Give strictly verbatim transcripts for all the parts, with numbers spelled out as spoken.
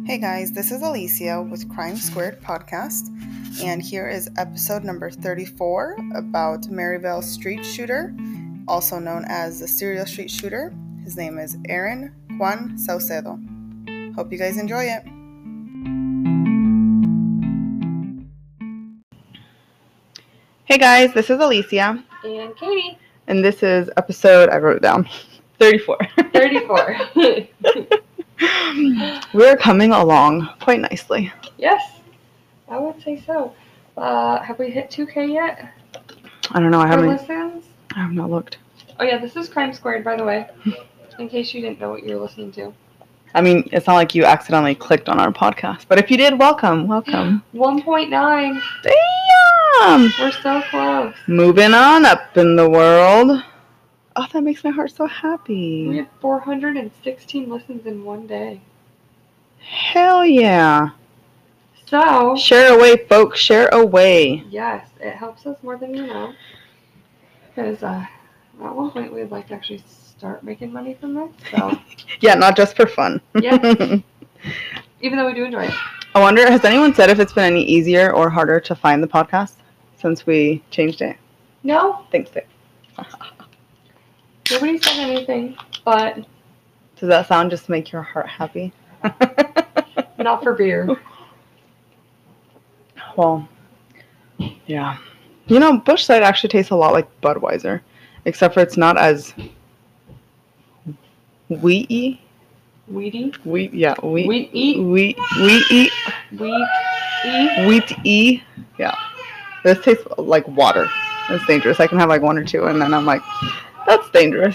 Hey guys, this is Alicia with Crime Squared Podcast, and here is episode number thirty-four about Maryvale street shooter, also known as the serial street shooter. His name is Aaron Juan Saucedo. Hope you guys enjoy it. Hey guys, this is Alicia. And Katie. And this is episode, I wrote it down, thirty-four. thirty-four. We're coming along quite nicely. Yes, I would say so. Uh, have we hit two K yet? I don't know. I For haven't. listens? I have not looked. Oh yeah, this is Crime Squared, by the way, in case you didn't know what you were listening to. I mean, it's not like you accidentally clicked on our podcast, but if you did, welcome, welcome. one point nine. Damn! We're so close. Moving on up in the world. Oh, that makes my heart so happy. We had four hundred sixteen listens in one day. Hell yeah. So, Share away, folks. Share away. yes, it helps us more than you know. Because uh, at one point we'd like to actually start making money from this. So, Yeah, not just for fun. Yeah. even though we do enjoy it. I wonder, has anyone said if it's been any easier or harder to find the podcast since we changed it? No, Thanks, Dave. nobody said anything, but Does that sound just make your heart happy? not for beer. Well, yeah. You know, Busch Light actually tastes a lot like Budweiser, except for it's not as wheaty. Weedy? Wheat, yeah, wheat. Wheat eat? Wheat, wheat, Wheat eat? wheat, yeah. This tastes like water. It's dangerous. I can have like one or two, and then I'm like, that's dangerous.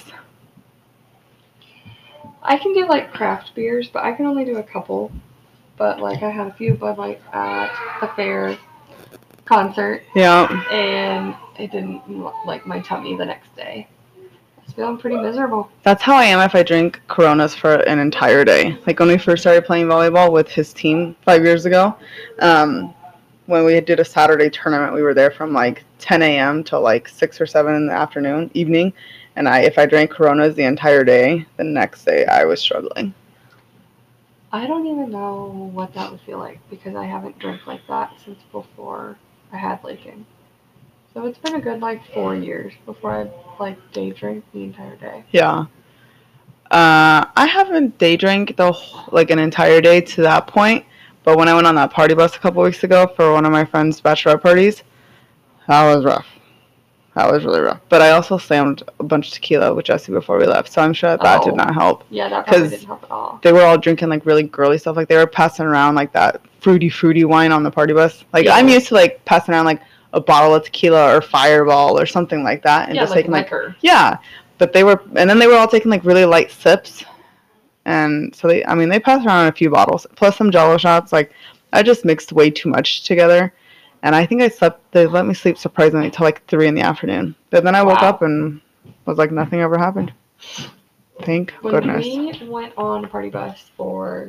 I can do like craft beers, but I can only do a couple. But like I had a few Bud Light at the fair concert, Yeah. and it didn't like my tummy the next day. I was feeling pretty miserable. That's how I am if I drink Coronas for an entire day. Like when we first started playing volleyball with his team five years ago, um, when we did a Saturday tournament, we were there from like ten a.m. till like six or seven in the afternoon, evening. And I, if I drank Coronas the entire day, the next day I was struggling. I don't even know what that would feel like because I haven't drank like that since before I had Lakin. So it's been a good like four years before I like day drank the entire day. Yeah. Uh, I haven't day drank the wh- like an entire day to that point, but when I went on that party bus a couple weeks ago for one of my friends' bachelorette parties, that was rough. That was really rough. But I also slammed a bunch of tequila with Jesse before we left, so I'm sure that, that Oh. did not help. Yeah, that probably 'Cause didn't help at all. They were all drinking like really girly stuff. Like they were passing around like that fruity, fruity wine on the party bus. Like Yeah. I'm used to like passing around like a bottle of tequila or Fireball or something like that, and Yeah, just like taking like liquor. yeah. But they were, and then they were all taking like really light sips, and so they, I mean, they passed around a few bottles plus some Jello shots. Like I just mixed way too much together, and I think I slept. They let me sleep surprisingly till like three in the afternoon. But then I woke Wow. up and was like nothing ever happened. Thank When goodness. we went on a party bus for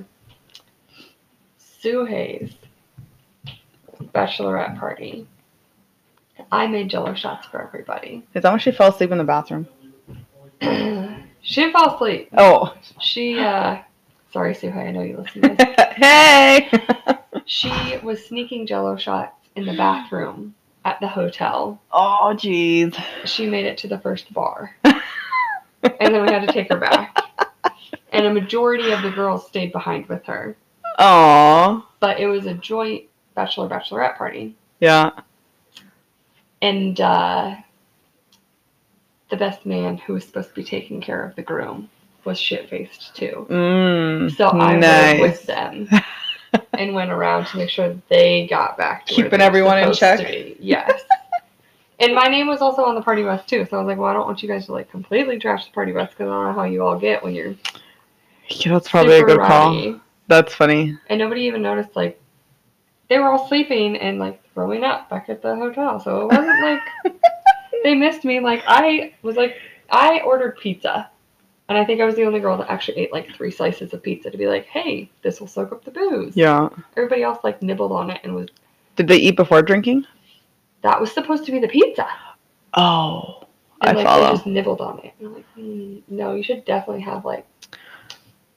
Sue Hayes' bachelorette party, I made Jello shots for everybody. Is that when she fell asleep in the bathroom? She didn't fall asleep. Oh. She, uh, sorry, Sue Hay, I know you listen to this. Hey! She was sneaking Jello shots in the bathroom at the hotel. Oh, jeez. She made it to the first bar. And then we had to take her back. And a majority of the girls stayed behind with her. Aw. But it was a joint bachelor-bachelorette party. Yeah. And uh, the best man who was supposed to be taking care of the groom was shit-faced too. Mm, So I nice. rode with them and went around to make sure they got back to where Keeping they were everyone in supposed check. to be. Yes. And my name was also on the party bus too, so I was like, well, I don't want you guys to like completely trash the party bus because I don't know how you all get when you're Yeah, that's probably a super good rowdy. call. That's funny. And nobody even noticed, like, they were all sleeping and, like, throwing up back at the hotel. So it wasn't like they missed me. Like, I was like, I ordered pizza. And I think I was the only girl that actually ate, like, three slices of pizza to be like, hey, this will soak up the booze. Yeah. Everybody else, like, nibbled on it and was, Did they eat before drinking? that was supposed to be the pizza. Oh, And, I like, follow. they just nibbled on it. And I'm like, hmm, no, you should definitely have, like,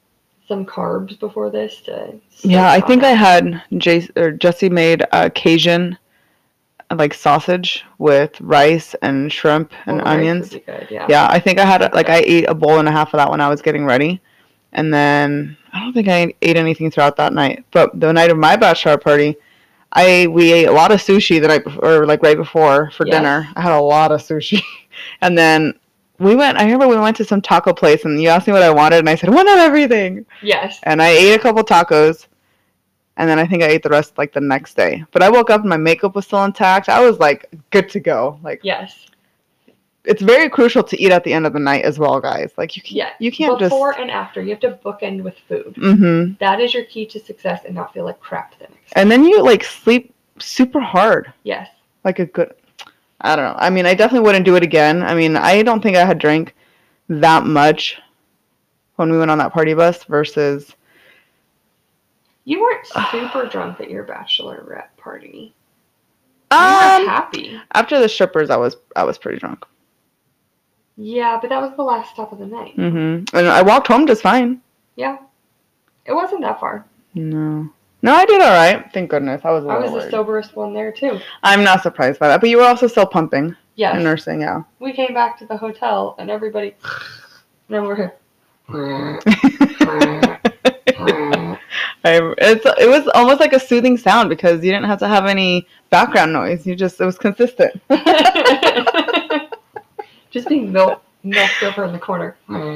some carbs before this to. Yeah, I think I out. had Jace or Jesse made a Cajun like sausage with rice and shrimp and Oh, rice would onions. be good, yeah. Yeah, I think I had That's like good. I ate a bowl and a half of that when I was getting ready, and then I don't think I ate anything throughout that night. But the night of my bachelor party, I we ate a lot of sushi the night before, or like right before for Yes. dinner. I had a lot of sushi, and then we went. I remember we went to some taco place, and you asked me what I wanted, and I said, "One of everything." Yes. And I ate a couple tacos, and then I think I ate the rest like the next day. But I woke up and my makeup was still intact. I was like good to go. Like Yes. it's very crucial to eat at the end of the night as well, guys. Like you, Yeah. you can't Before just. and after, you have to bookend with food. Mm-hmm. That is your key to success and not feel like crap the next day. And then you like sleep super hard. Yes. Like a good. I don't know. I mean, I definitely wouldn't do it again. I mean, I don't think I had drank that much when we went on that party bus versus. You weren't super drunk at your bachelorette party. You Um, were happy. After the strippers, I was I was pretty drunk. Yeah, but that was the last stop of the night. Mm-hmm. And I walked home just fine. Yeah. It wasn't that far. No. No, I did all right. Thank goodness. I was. A I was little the worried. soberest one there too. I'm not surprised by that, but you were also still pumping Yes. and nursing, yeah. We came back to the hotel and everybody. Now we're here. I, it's it was almost like a soothing sound because you didn't have to have any background noise. You just it was consistent. Just being milk milked over in the corner.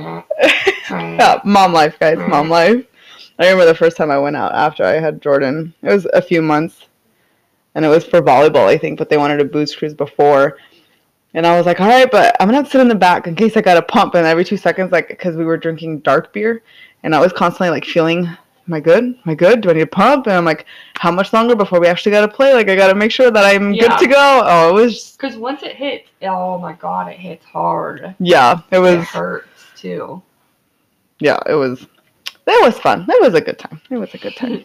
Yeah, mom life, guys, mom life. I remember the first time I went out after I had Jordan. It was a few months, and it was for volleyball, I think, but they wanted a booze cruise before. And I was like, all right, but I'm going to sit in the back in case I got to pump. And every two seconds, like, because we were drinking dark beer, and I was constantly, like, feeling, am I good? Am I good? Do I need to pump? And I'm like, how much longer before we actually got to play? Like, I got to make sure that I'm Yeah. good to go. Oh, it was just, Because once it hits, oh my god, it hits hard. yeah, it was, It hurts too. yeah, it was, it was fun. It was a good time. It was a good time.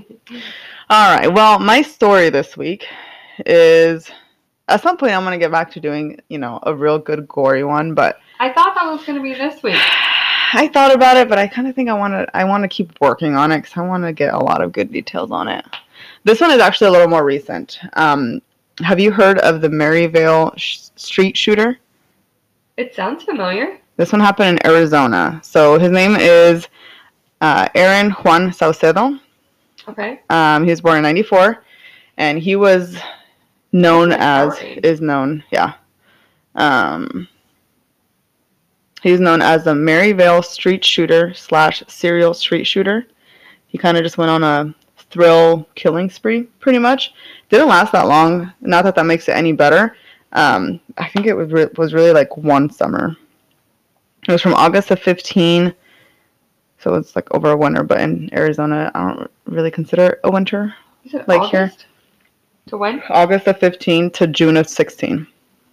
All right. Well, my story this week is, at some point I'm going to get back to doing, you know, a real good gory one, but I thought that was going to be this week. I thought about it, but I kind of think I want to I want to keep working on it because I want to get a lot of good details on it. This one is actually a little more recent. Um, have you heard of the Maryvale sh- street shooter? It sounds familiar. This one happened in Arizona. So his name is uh, Aaron Juan Saucedo. Okay. Um, he was born in ninety-four, and he was known That's as our age. is known, yeah. Um, he's known as the Maryvale street shooter slash serial street shooter. He kind of just went on a thrill killing spree, pretty much. Didn't last that long. Not that that makes it any better. Um, I think it was re- was really like one summer. It was from August of fifteen, so it's like over a winter. But in Arizona, I don't really consider it a winter. You said Like here? August? To when? August of fifteen to June of sixteen.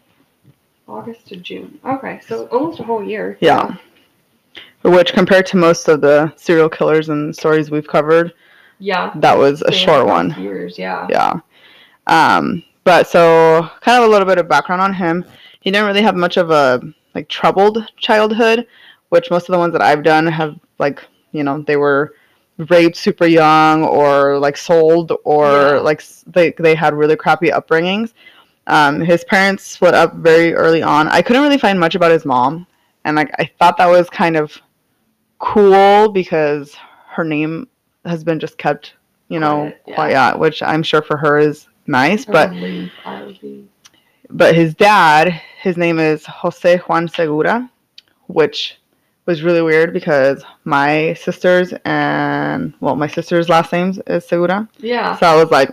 August to June. Okay, so almost a whole year. Yeah. Which, compared to most of the serial killers and stories we've covered, Yeah. that was a Span short across one. Years, yeah. Yeah. Um, but so, kind of a little bit of background on him. He didn't really have much of a like troubled childhood, which most of the ones that I've done have like, you know, they were raped super young or like sold or Yeah. like s- they they had really crappy upbringings. Um, his parents split up very early on. I couldn't really find much about his mom, and like I thought that was kind of cool because her name has been just kept, you know, Quiet, yeah. quiet, which I'm sure for her is nice. I But would leave. I would be. but his dad, his name is Jose Juan Segura, which was really weird because my sisters and well, my sister's last name is Segura. Yeah. So I was like,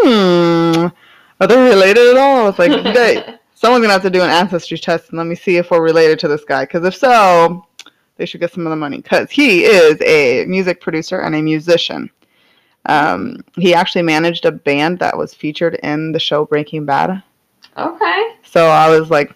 hmm, are they related at all? I was like, they, someone's gonna have to do an ancestry test and let me see if we're related to this guy. Because if so, they should get some of the money. Because he is a music producer and a musician. Um, he actually managed a band that was featured in the show Breaking Bad. Okay. So I was like,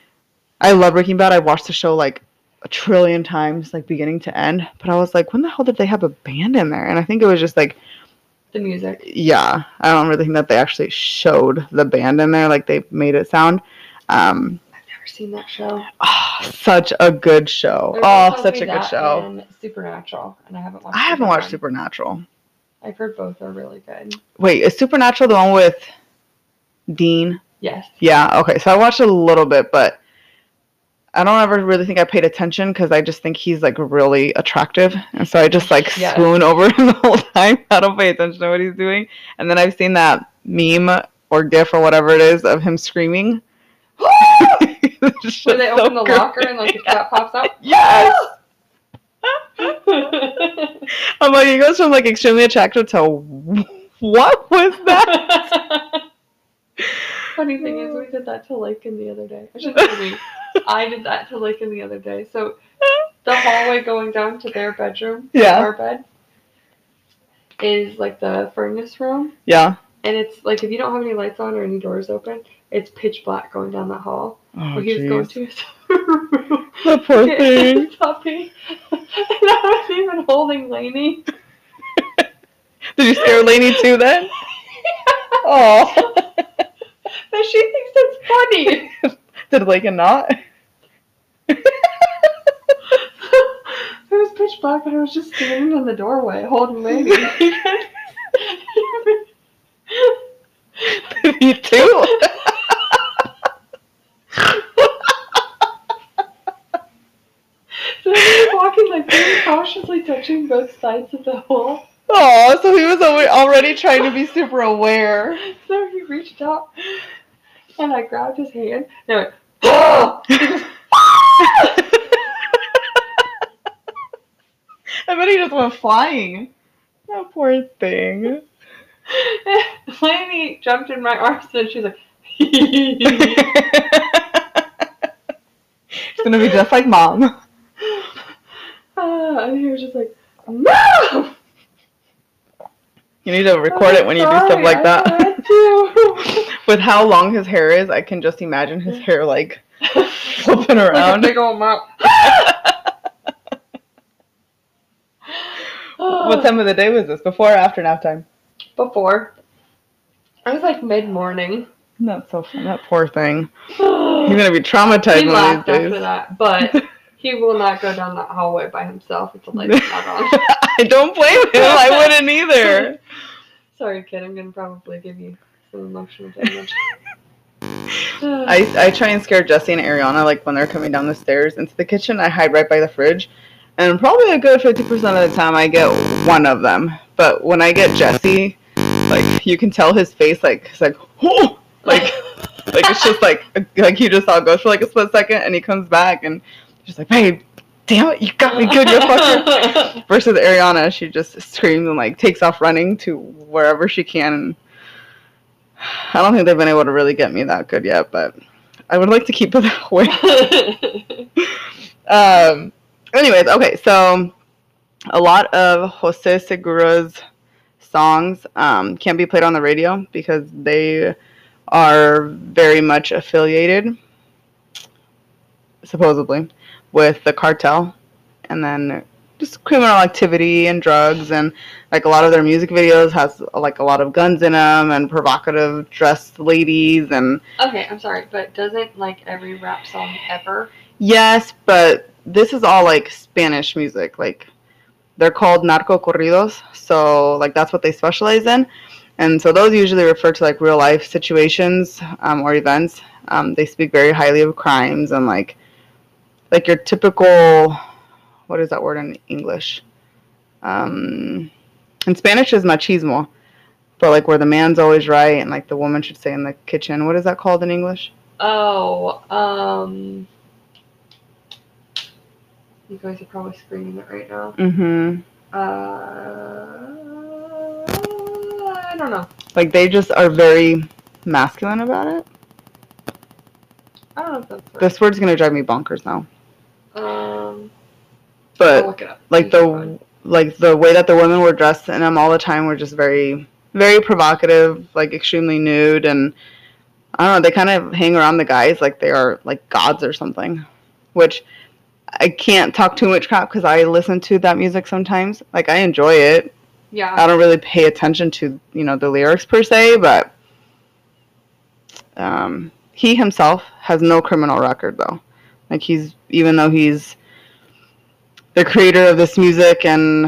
I love Breaking Bad. I watched the show like a trillion times, like beginning to end. But I was like, when the hell did they have a band in there? And I think it was just like, The music. yeah, I don't really think that they actually showed the band in there like they made it sound. Um, I've never seen that show. oh, Such a good show. Everyone Oh, tells such me a good that show. and Supernatural, and I haven't watched. I haven't either watched one. Supernatural. I've heard both are really good. Wait, is Supernatural the one with Dean? Yes. Yeah, okay. So I watched a little bit, but I don't ever really think I paid attention because I just think he's like really attractive. And so I just like Yes. swoon over him the whole time. I don't pay attention to what he's doing. And then I've seen that meme or gif or whatever it is of him screaming. Where they open so the great. locker and like the cat pops out? Yes! I'm like, he goes from like extremely attractive to what was that? Funny thing is, we did that to Lakin the other day. I shouldn't say we. I did that to Lakin the other day. So the hallway going down to their bedroom, Yeah. our bed, is like the furnace room. Yeah. And it's like if you don't have any lights on or any doors open, it's pitch black going down that hall. Oh, Well, he was geez. going to his room. The poor thing. Puppy. And I was even holding Lainey. Did you scare Lainey too then? Oh. But she thinks it's funny. Did Lakin not? It was pitch black and I was just standing in the doorway holding Lainey. Me too. So he was walking like very cautiously touching both sides of the hole. Oh, so he was alre- already trying to be super aware. So he reached out and I grabbed his hand and I went, oh! He goes, I bet he just went flying. That poor thing. Lainey jumped in my arms and she's like, It's gonna be just like mom. uh, and he was just like, no! You need to record it when you do stuff like that. With how long his hair is, I can just imagine his hair like flipping around. Like a big old mouth. What time of the day was this? Before or after nap time? Before. It was like mid-morning. That's so fun. That poor thing. He's gonna be traumatized He one laughed of these after days. that, but he will not go down that hallway by himself with the lights not on. I don't blame him. I wouldn't either. Sorry, kid. I'm gonna probably give you some emotional damage. I, I try and scare Jesse and Ariana like when they're coming down the stairs into the kitchen. I hide right by the fridge, and probably a good fifty percent of the time I get one of them. But when I get Jesse, like you can tell his face, like he's like, oh, like like it's just like like he just saw a ghost for like a split second, and he comes back and he's like, babe, damn it, you got me good, you fucker. Versus Ariana, she just screams and like takes off running to wherever she can. And I don't think they've been able to really get me that good yet, but I would like to keep it that way. um. Anyways, okay, so a lot of Jose Segura's songs um, can't be played on the radio because they are very much affiliated, supposedly, with the cartel, and then just criminal activity and drugs, and like a lot of their music videos has like a lot of guns in them and provocative dressed ladies and Okay, I'm sorry, but doesn't like every rap song ever? yes, but this is all like Spanish music, like they're called narco corridos, so like that's what they specialize in, and so those usually refer to like real life situations um, or events. Um, they speak very highly of crimes and like like your typical, what is that word in English? Um, in Spanish is machismo, but like where the man's always right and like the woman should stay in the kitchen. What is that called in English? Oh, um... You guys are probably screaming it right now. Mm-hmm. Uh, I don't know. Like they just are very masculine about it. I don't know if that's right. This word's gonna drive me bonkers now. Um, But I'll look it up. like You the keep going. like the way that the women were dressed in them all the time were just very very provocative, like extremely nude, and I don't know, they kind of hang around the guys like they are like gods or something, which I can't talk too much crap because I listen to that music sometimes. Like I enjoy it. Yeah. I don't really pay attention to, you know, the lyrics per se, but um, he himself has no criminal record though. Like he's, even though he's the creator of this music and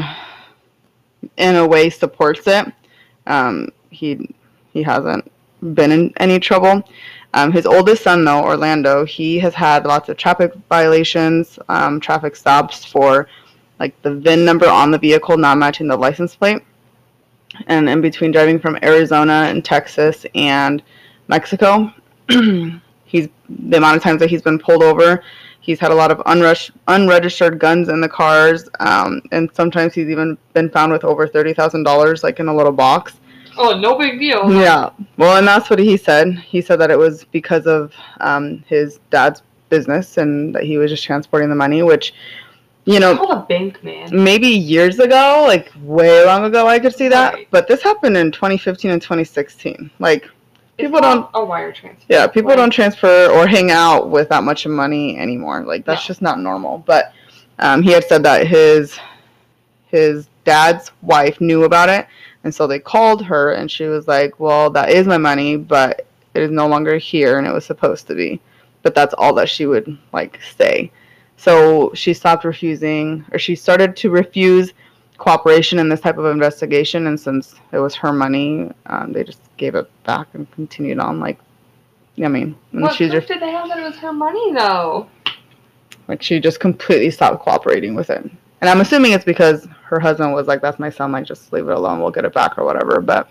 in a way supports it, um, he he hasn't been in any trouble. Um, his oldest son, though, Orlando, he has had lots of traffic violations, um, traffic stops for like the V I N number on the vehicle not matching the license plate. And in between driving from Arizona and Texas and Mexico, he's the amount of times that he's been pulled over. He's had a lot of unrush, unregistered guns in the cars, um, and sometimes he's even been found with over thirty thousand dollars, like in a little box. Oh, no big deal. Yeah. Well, and that's what he said. He said that it was because of um, his dad's business and that he was just transporting the money, which, you know, called a bank, man. Maybe years ago, like way long ago, I could see that. Right. But this happened in twenty fifteen and twenty sixteen. Like, people don't a wire transfer. Yeah, people like, don't transfer or hang out with that much money anymore. Like, that's no. just not normal. But um, he had said that his his dad's wife knew about it, and so they called her, and she was like, "Well, that is my money, but it is no longer here, and it was supposed to be." But that's all that she would like say. So she stopped refusing, or she started to refuse cooperation in this type of investigation, and since it was her money, um, they just gave it back and continued on. Like, I mean, what proof just, did they have that it was her money, though? Like, she just completely stopped cooperating with it. And I'm assuming it's because her husband was like, "That's my son, like, just leave it alone, we'll get it back," or whatever. But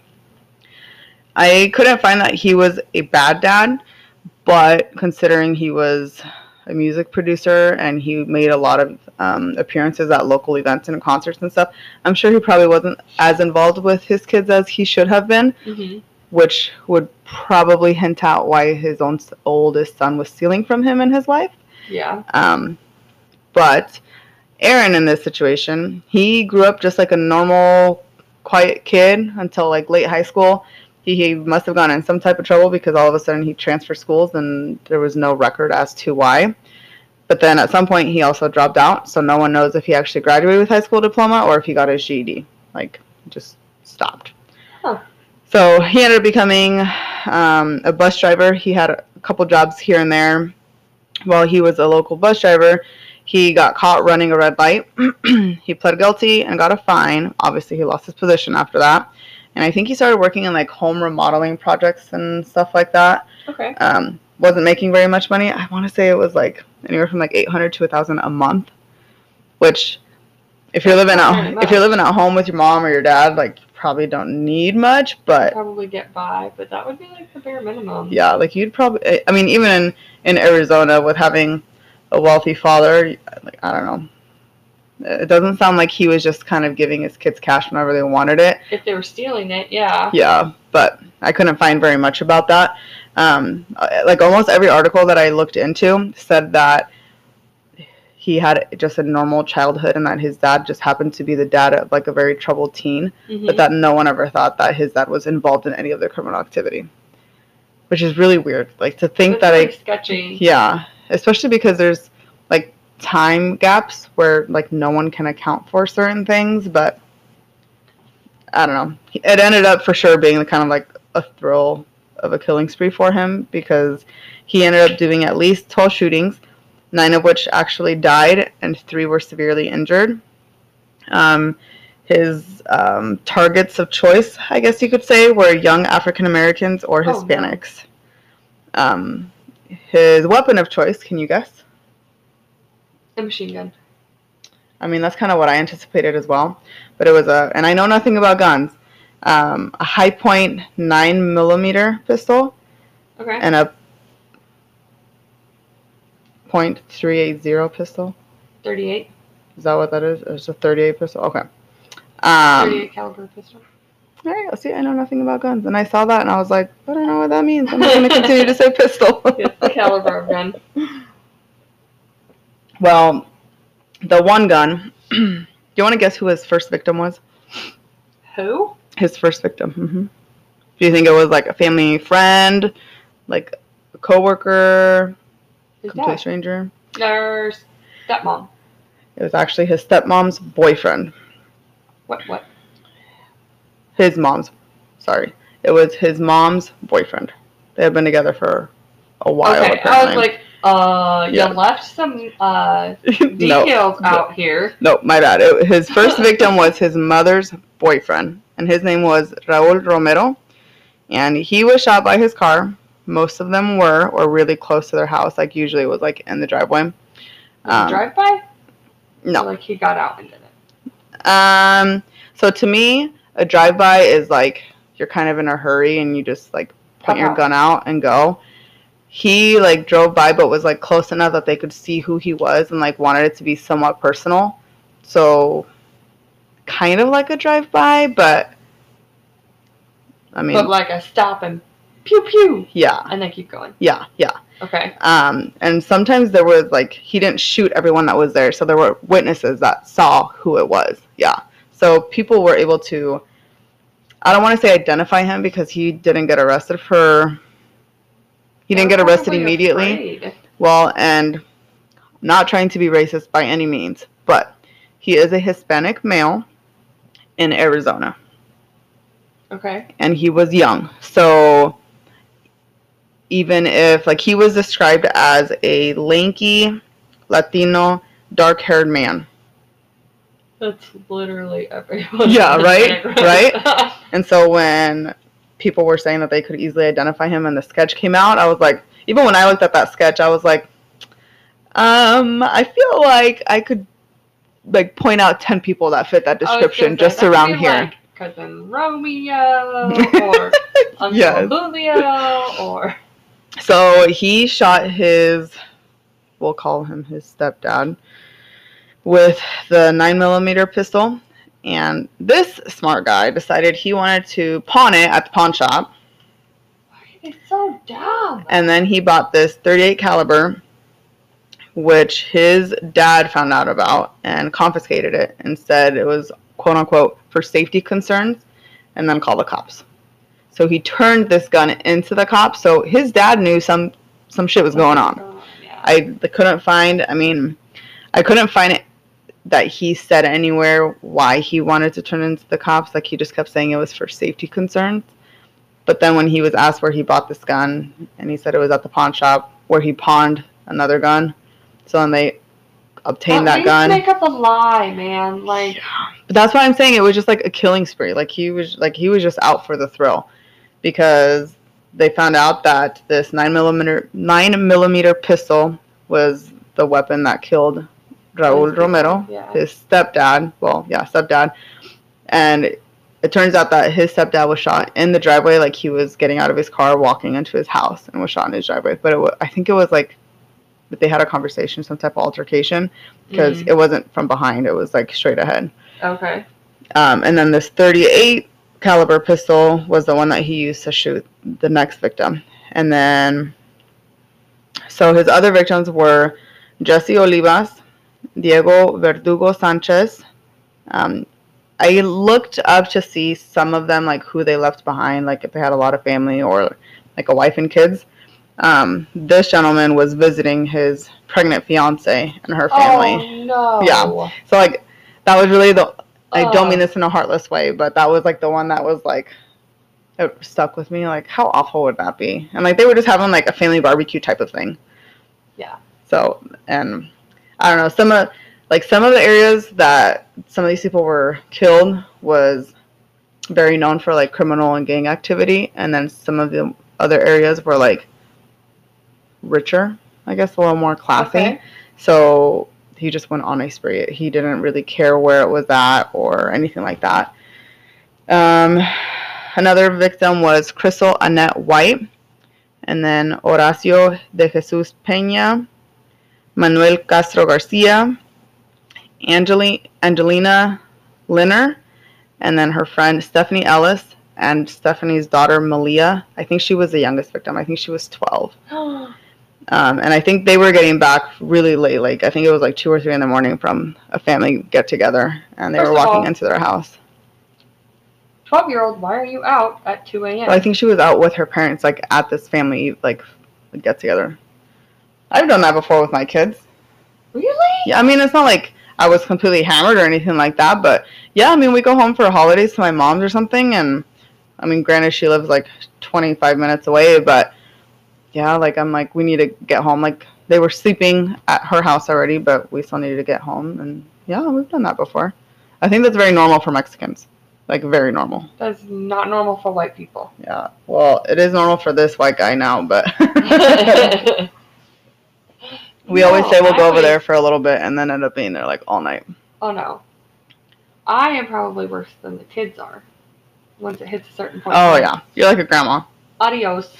I couldn't find that he was a bad dad, but considering he was a music producer and he made a lot of um, appearances at local events and concerts and stuff, I'm sure he probably wasn't as involved with his kids as he should have been, mm-hmm. which would probably hint out why his own oldest son was stealing from him and his wife. Yeah. Um, but Aaron, in this situation, he grew up just like a normal, quiet kid until like late high school. He, he must have gotten in some type of trouble because all of a sudden he transferred schools and there was no record as to why. But then at some point he also dropped out, so no one knows if he actually graduated with high school diploma or if he got his G E D. Like, just stopped. Huh. So he ended up becoming um, a bus driver. He had a couple jobs here and there. While he was a local bus driver, he got caught running a red light. He pled guilty and got a fine. Obviously, he lost his position after that. And I think he started working in like home remodeling projects and stuff like that. Okay. Um, wasn't making very much money. I want to say it was like anywhere from like eight hundred to a thousand a month. Which, if you're living at if you're living at home with your mom or your dad, like you probably don't need much. But probably get by. But that would be like the bare minimum. Yeah, like you'd probably. I mean, even in in Arizona with having a wealthy father, like I don't know. It doesn't sound like he was just kind of giving his kids cash whenever they wanted it. If they were stealing it, yeah. Yeah, but I couldn't find very much about that. Um, like almost every article that I looked into said that he had just a normal childhood and that his dad just happened to be the dad of like a very troubled teen, mm-hmm. but that no one ever thought that his dad was involved in any of the criminal activity, which is really weird. Like to think That's that really I, sketchy. Yeah, especially because there's like time gaps where like no one can account for certain things, but I don't know. It ended up for sure being kind of like a thrill of a killing spree for him because he ended up doing at least twelve shootings, nine of which actually died and three were severely injured. Um, his um, targets of choice, I guess you could say, were young African Americans or Hispanics. Oh, no. Um, his weapon of choice, can you guess? A machine gun. I mean, that's kind of what I anticipated as well. But it was a, and I know nothing about guns, um, a high point nine millimeter pistol. Okay. And a point three eight zero pistol. thirty-eight. Is that what that is? It's a thirty-eight pistol? Okay. Um, thirty-eight caliber pistol. All right, see, I know nothing about guns. And I saw that and I was like, I don't know what that means. I'm just going to continue to say pistol. It's the caliber of gun. Well, the one gun, do you want to guess who his first victim was? Who? His first victim. Mm-hmm. Do you think it was like a family friend, like a coworker, his complete dad. stranger? Their stepmom. It was actually his stepmom's boyfriend. What, what? His mom's, sorry. It was his mom's boyfriend. They had been together for a while, okay. apparently. I was like, Uh, Yeah. you left some uh, no, details out here. No, my bad. It, his first victim was his mother's boyfriend, and his name was Raul Romero, and he was shot by his car. Most of them were, or really close to their house, like usually it was like in the driveway. Did Um, he drive by? No. Or like he got out and did it? Um, so to me, a drive-by is like you're kind of in a hurry and you just like point Pop your out. gun out and go. He like drove by but was like close enough that they could see who he was and like wanted it to be somewhat personal. So kind of like a drive-by, but I mean, But like a stop and pew pew. yeah, And then keep going. yeah, yeah. Okay. Um, and sometimes there was like he didn't shoot everyone that was there, so there were witnesses that saw who it was. Yeah, so people were able to. I don't want to say identify him because he didn't get arrested for. He didn't They're get arrested probably immediately. afraid. Well, and I'm not trying to be racist by any means, but he is a Hispanic male in Arizona, Okay. and he was young, so. Even if, like, he was described as a lanky, Latino, dark-haired man. That's literally everyone. Yeah, in the right? background. Right? And so when people were saying that they could easily identify him and the sketch came out, I was like, even when I looked at that sketch, I was like, um, I feel like I could, like, point out ten people that fit that I was gonna description say, just that could around be here. Like Cousin Romeo or Uncle Yes. Julio or. So he shot his, we'll call him his stepdad, with the nine millimeter pistol. And this smart guy decided he wanted to pawn it at the pawn shop. It's so dumb. And then he bought this thirty-eight caliber, which his dad found out about and confiscated it and said it was, quote unquote, for safety concerns, and then called the cops. So he turned this gun into the cops. So his dad knew some some shit was going on. Yeah. I couldn't find, I mean, I couldn't find it that he said anywhere why he wanted to turn into the cops. Like, he just kept saying it was for safety concerns. But then when he was asked where he bought this gun, and he said it was at the pawn shop where he pawned another gun. So then they obtained At that least gun. Make up a lie, man. Like, But that's why I'm saying it was just like a killing spree. Like he was like he was just out for the thrill, because they found out that this nine millimeter nine millimeter pistol was the weapon that killed Raul Romero, yeah. his stepdad. Well, yeah, stepdad. And it turns out that his stepdad was shot in the driveway, like he was getting out of his car, walking into his house, and was shot in his driveway. But it was, I think it was like they had a conversation, some type of altercation, because Mm. it wasn't from behind; it was like straight ahead. Okay. Um, and then this thirty-eight caliber pistol was the one that he used to shoot the next victim. And then, so his other victims were Jesse Olivas, Diego Verdugo Sanchez. Um, I looked up to see some of them, like who they left behind, like if they had a lot of family or like a wife and kids. Um, this gentleman was visiting his pregnant fiance and her family. Oh, no. Yeah. So like that was really the, I don't mean Oh. this in a heartless way, but that was like the one that was like, it stuck with me. Like, how awful would that be? And like they were just having like a family barbecue type of thing. Yeah. So, and I don't know, some of like some of the areas that some of these people were killed was very known for like criminal and gang activity, and then some of the other areas were like richer, I guess, a little more classy. Okay. So he just went on a spree. He didn't really care where it was at or anything like that. Um, another victim was Crystal Annette White, and then Horacio de Jesus Peña, Manuel Castro Garcia, Angeli- Angelina Linner, and then her friend Stephanie Ellis, and Stephanie's daughter Malia. I think she was the youngest victim. I think she was twelve. Um, and I think they were getting back really late. Like, I think it was like two or three in the morning from a family get together, and they First were of walking all, into their house. twelve-year-old, why are you out at two a.m.? So I think she was out with her parents, like at this family like get together. I've done that before with my kids. Really? Yeah, I mean, it's not like I was completely hammered or anything like that, but yeah, I mean, we go home for holidays to my mom's or something, and I mean, granted, she lives like twenty-five minutes away, but yeah, like I'm like, we need to get home. Like they were sleeping at her house already, but we still needed to get home. And yeah, we've done that before. I think that's very normal for Mexicans. Like, very normal. That's not normal for white people. Yeah. Well, it is normal for this white guy now, but we No, always say we'll I go over always- there for a little bit and then end up being there like all night. Oh no. I am probably worse than the kids are once it hits a certain point. Oh yeah, you're like a grandma. Adios.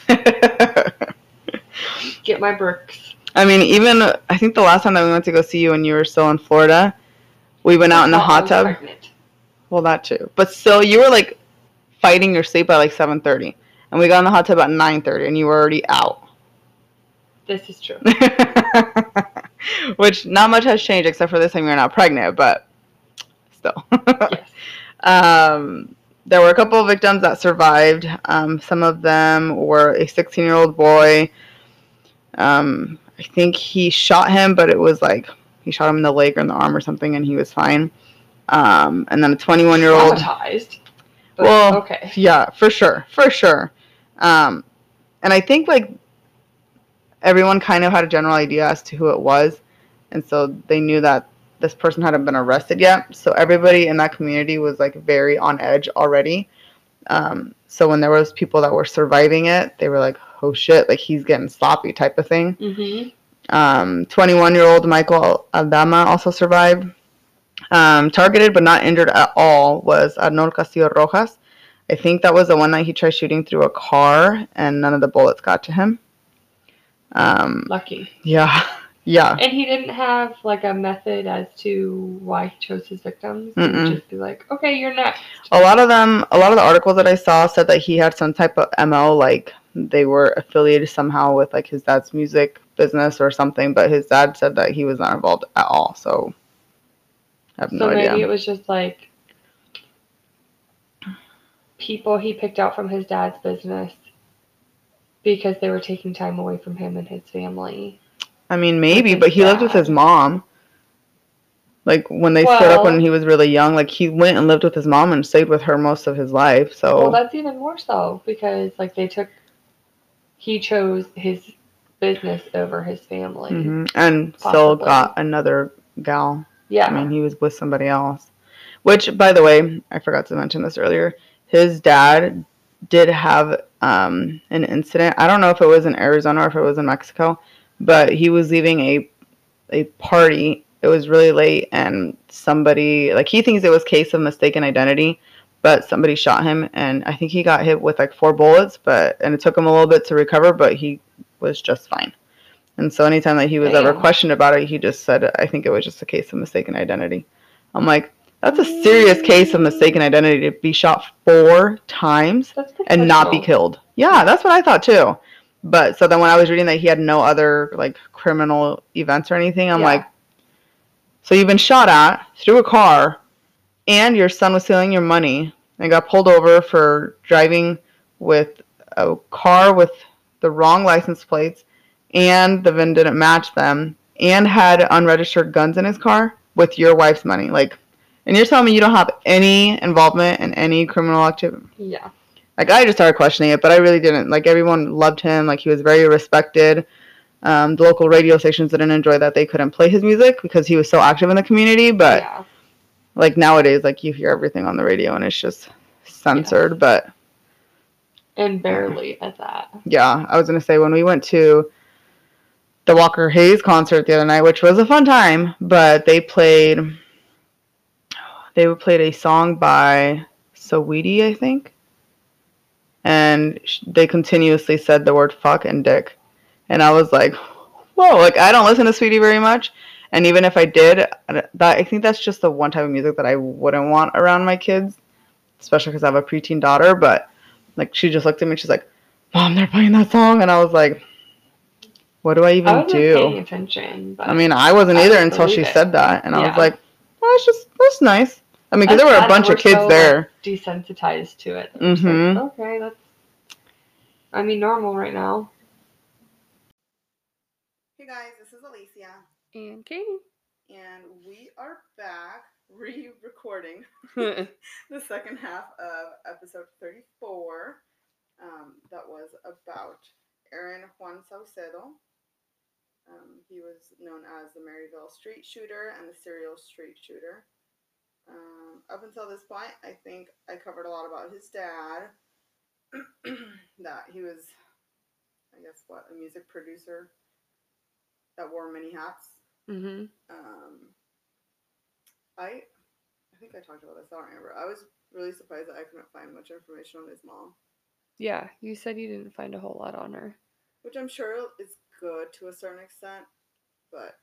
Get my bricks. I mean, even I think the last time that we went to go see you when you were still in Florida, we went out in the Well, I hot was tub. pregnant. Well, that too. But still, you were like fighting your sleep by like seven thirty, and we got in the hot tub at nine thirty, and you were already out. This is true. Which not much has changed except for this time you're not pregnant, but still. Yes. Um, there were a couple of victims that survived. Um, some of them were a sixteen-year-old boy. Um, I think he shot him, but it was like he shot him in the leg or in the arm or something, and he was fine. Um, and then a twenty-one-year-old. Traumatized. But Well, okay. yeah, for sure, for sure. Um, and I think like everyone kind of had a general idea as to who it was, and so they knew that this person hadn't been arrested yet. So everybody in that community was like very on edge already. Um, so when there was people that were surviving it, they were like, "Oh shit! Like he's getting sloppy," type of thing. Mm-hmm. Um, twenty-one-year-old Michael Aldama also survived. Um, targeted but not injured at all was Arnold Castillo Rojas. I think that was the one that he tried shooting through a car, and none of the bullets got to him. Um, Lucky. yeah, yeah. And he didn't have like a method as to why he chose his victims. He Mm-mm. would just be like, "Okay, you're next." A lot of them, a lot of the articles that I saw said that he had some type of M O, like they were affiliated somehow with like his dad's music business or something, but his dad said that he was not involved at all. So I have no So maybe idea. it was just like people he picked out from his dad's business because they were taking time away from him and his family. I mean, maybe, his but he lived with dad. his mom. Like when they split up Well- when he was really young, like he went and lived with his mom and stayed with her most of his life. So Well, that's even more so because like they took, he chose his business over his family. Mhm. And still Possibly. got another gal. Yeah. I mean, he was with somebody else. Which, by the way, I forgot to mention this earlier. His dad did have um, an incident. I don't know if it was in Arizona or if it was in Mexico, but he was leaving a a party. It was really late, and somebody, like, he thinks it was case of mistaken identity, but somebody shot him, and I think he got hit with like four bullets, but and it took him a little bit to recover, but he was just fine. And so anytime that he was ever Damn. questioned about it, he just said, I think it was just a case of mistaken identity. I'm like, that's a serious case of mistaken identity to be shot four times That's pretty and not be personal. killed. Yeah, that's what I thought too. But so then when I was reading that he had no other like criminal events or anything, I'm Yeah. like, so you've been shot at through a car and your son was stealing your money and got pulled over for driving with a car with the wrong license plates and the V I N didn't match them and had unregistered guns in his car with your wife's money. Like, and you're telling me you don't have any involvement in any criminal activity? Yeah. Like, I just started questioning it, but I really didn't. Like, everyone loved him. Like, he was very respected. Um, the local radio stations didn't enjoy that they couldn't play his music because he was so active in the community. But, yeah. like, nowadays, like, you hear everything on the radio and it's just censored. But, And barely at that. yeah, I was going to say, when we went to the Walker Hayes concert the other night, which was a fun time, but they played, they played a song by Saweetie, I think. And they continuously said the word fuck and dick. And I was like, whoa, like, I don't listen to Saweetie very much. And even if I did, that I think that's just the one type of music that I wouldn't want around my kids, especially because I have a preteen daughter. But, like, she just looked at me and she's like, Mom, they're playing that song. And I was like, what do I even I wasn't do? paying attention. But I mean, I wasn't I either just until she believe it. said that. And I Yeah. was like, well, it's just, that's nice. I mean, because I'm there were glad a bunch that of we're kids so, there. like, desensitized to it. It's Mhm. like, okay, that's, I mean, normal right now. Hey guys, this is Alicia. And Katie. And we are back re-recording the second half of episode thirty-four. Um, that was about Aaron Juan Saucedo. Um, he was known as the Maryville street shooter and the serial street shooter. Um, up until this point, I think I covered a lot about his dad. That he was, I guess, what, a music producer that wore many hats. Mm-hmm. Um, I, I think I talked about this. I don't remember. I was really surprised that I couldn't find much information on his mom. Yeah, you said you didn't find a whole lot on her. Which I'm sure is good to a certain extent, but.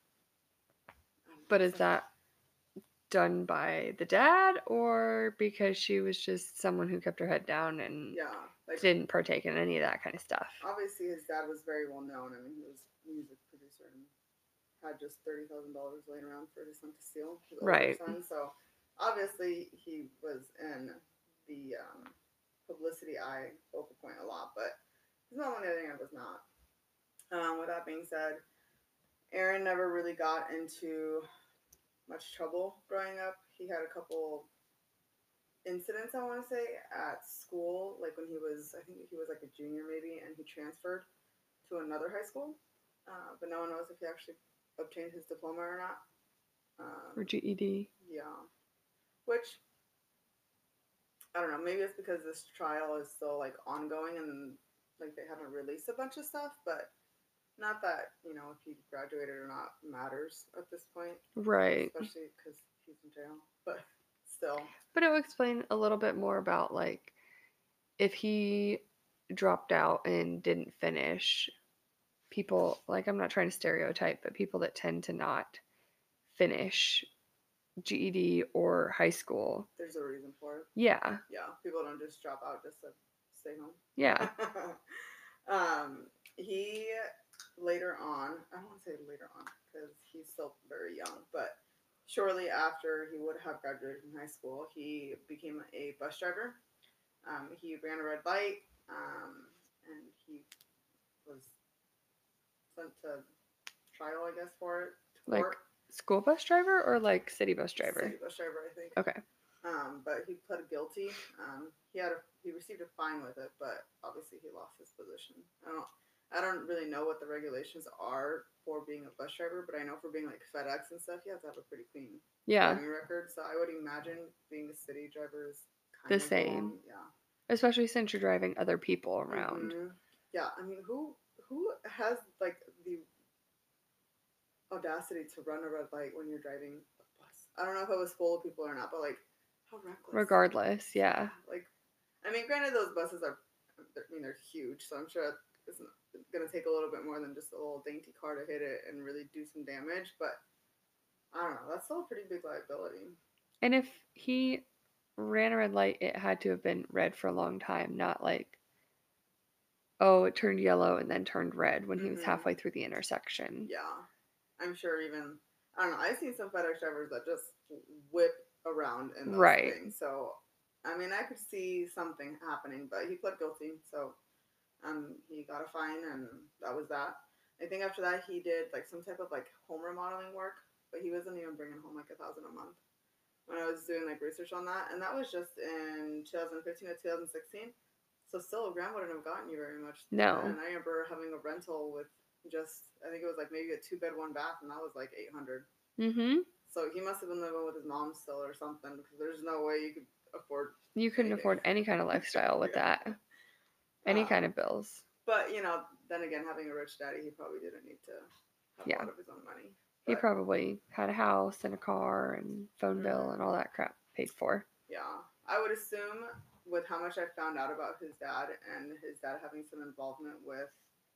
But is that done by the dad, or because she was just someone who kept her head down and yeah, like, didn't partake in any of that kind of stuff? Obviously, his dad was very well known. I mean, he was a music producer and had just thirty thousand dollars laying around for his son to steal, his older Right. son. So obviously, he was in the um, publicity eye focal point a lot, but his mom, on the other hand, was not. Um, with that being said, Aaron never really got into much trouble growing up. He had a couple incidents, I want to say, at school, like when he was, I think he was like a junior maybe, and he transferred to another high school, uh, but no one knows if he actually obtained his diploma or not. Um, Or G E D. Yeah. Which, I don't know, maybe it's because this trial is still like ongoing and like they haven't released a bunch of stuff, but not that, you know, if he graduated or not matters at this point. Right. Especially because he's in jail, but still. But it will explain a little bit more about, like, if he dropped out and didn't finish, people, like, I'm not trying to stereotype, but people that tend to not finish G E D or high school. There's a reason for it. Yeah. Yeah. People don't just drop out just to stay home. Yeah. um, he later on, I don't want to say later on because he's still very young, but shortly after he would have graduated from high school, he became a bus driver. Um, he ran a red light, um, and he was sent to trial, I guess, for it. Like Court. School bus driver or like city bus driver? City bus driver, I think. Okay. Um, but he pled guilty. Um, he had a, he received a fine with it, but obviously he lost his position. I don't I don't really know what the regulations are for being a bus driver, but I know for being like FedEx and stuff, you have to have a pretty clean yeah. driving record. So I would imagine being a city driver is kind the of same. Long. Yeah. Especially since you're driving other people around. Mm-hmm. Yeah, I mean, who who has like the audacity to run a red light when you're driving a bus? I don't know if it was full of people or not, but like, how reckless. Regardless, yeah. Like, I mean, granted, those buses are, I mean, they're huge, so I'm sure it's going to take a little bit more than just a little dainty car to hit it and really do some damage, but I don't know, that's still a pretty big liability. And if he ran a red light, it had to have been red for a long time, not like, oh, it turned yellow and then turned red when mm-hmm. he was halfway through the intersection. Yeah. I'm sure even, I don't know, I've seen some FedEx drivers that just whip around in those right. things. So, I mean, I could see something happening, but he pled guilty. So, um, he got a fine and that was that. I think after that he did like some type of like home remodeling work, but he wasn't even bringing home like a thousand a month when I was doing like research on that. And that was just in twenty fifteen or twenty sixteen. So still, a grand wouldn't have gotten you very much. No. And I remember having a rental with just, I think it was like maybe a two bed, one bath, and that was like eight hundred. Mm-hmm. So he must have been living with his mom still or something, because there's no way you could afford. You couldn't anything. afford any kind of lifestyle with yeah. that. Any um, kind of bills. But, you know, then again, having a rich daddy, he probably didn't need to have yeah. a lot of his own money. But, he probably had a house and a car and phone mm-hmm. bill and all that crap paid for. Yeah. I would assume, with how much I found out about his dad and his dad having some involvement with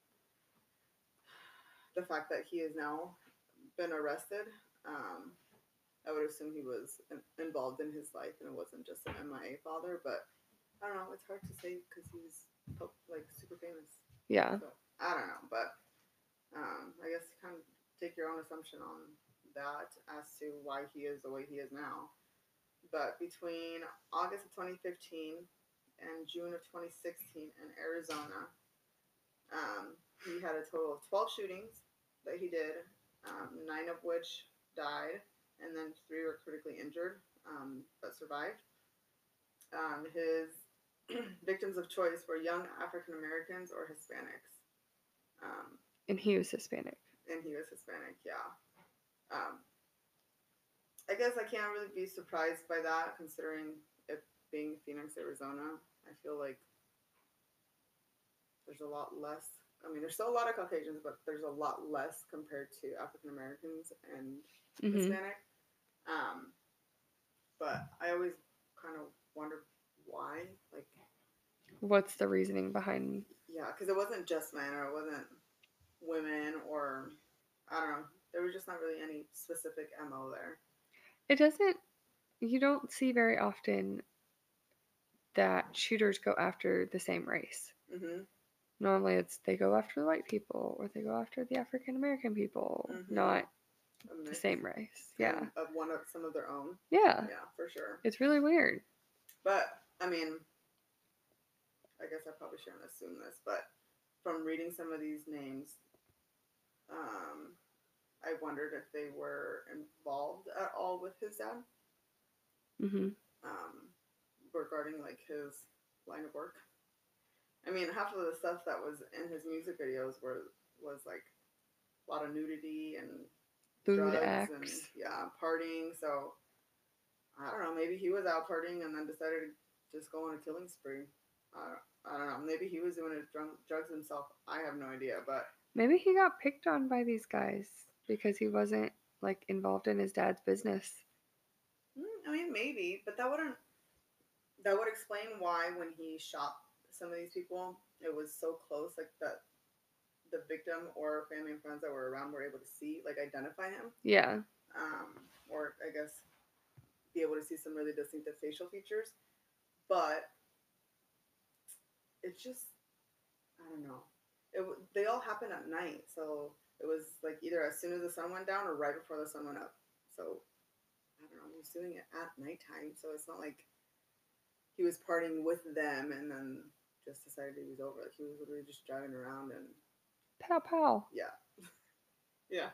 the fact that he has now been arrested, um, I would assume he was in- involved in his life and it wasn't just an M I A father, but I don't know, it's hard to say because he's like super famous. Yeah. So, I don't know, but um, I guess you kind of take your own assumption on that as to why he is the way he is now. But between August of twenty fifteen and June of twenty sixteen in Arizona, um, he had a total of twelve shootings that he did, um, nine of which died, and then three were critically injured, um, but survived. Um, his victims of choice were young African Americans or Hispanics. Um, and he was Hispanic. and he was Hispanic. Yeah. Um, I guess I can't really be surprised by that, considering it being Phoenix, Arizona. I feel like there's a lot less. I mean, there's still a lot of Caucasians, but there's a lot less compared to African Americans and Mm-hmm. Hispanic. Um, but I always kind of wondered why. Like, what's the reasoning behind? yeah, because it wasn't just men, or it wasn't women, or I don't know. There was just not really any specific M O there. It doesn't. You don't see very often that shooters go after the same race. Mm-hmm. Normally, it's they go after the white people or they go after the African American people, Mm-hmm. not A the mix same race. Yeah, um, of one of some of their own. yeah, Yeah, for sure. it's really weird. But I mean, I guess I probably shouldn't assume this, but from reading some of these names, um, I wondered if they were involved at all with his dad, Mm-hmm. um, regarding like his line of work. I mean, half of the stuff that was in his music videos were was like a lot of nudity and Food drugs acts. and yeah, partying. So I don't know. Maybe he was out partying and then decided to just go on a killing spree. Uh, I don't know. Maybe he was doing his drunk, drugs himself. I have no idea. But Maybe he got picked on by these guys because he wasn't like involved in his dad's business. I mean, maybe. But that wouldn't. That would explain why when he shot some of these people, it was so close. Like that, the victim or family and friends that were around were able to see, like, identify him. Yeah. Um, or I guess be able to see some really distinctive facial features. But it's just, I don't know. It they all happened at night, so it was like either as soon as the sun went down or right before the sun went up. So I don't know. He was doing it at nighttime, so it's not like he was partying with them and then just decided he was over. Like he was literally just driving around and Pow pow. yeah, yeah.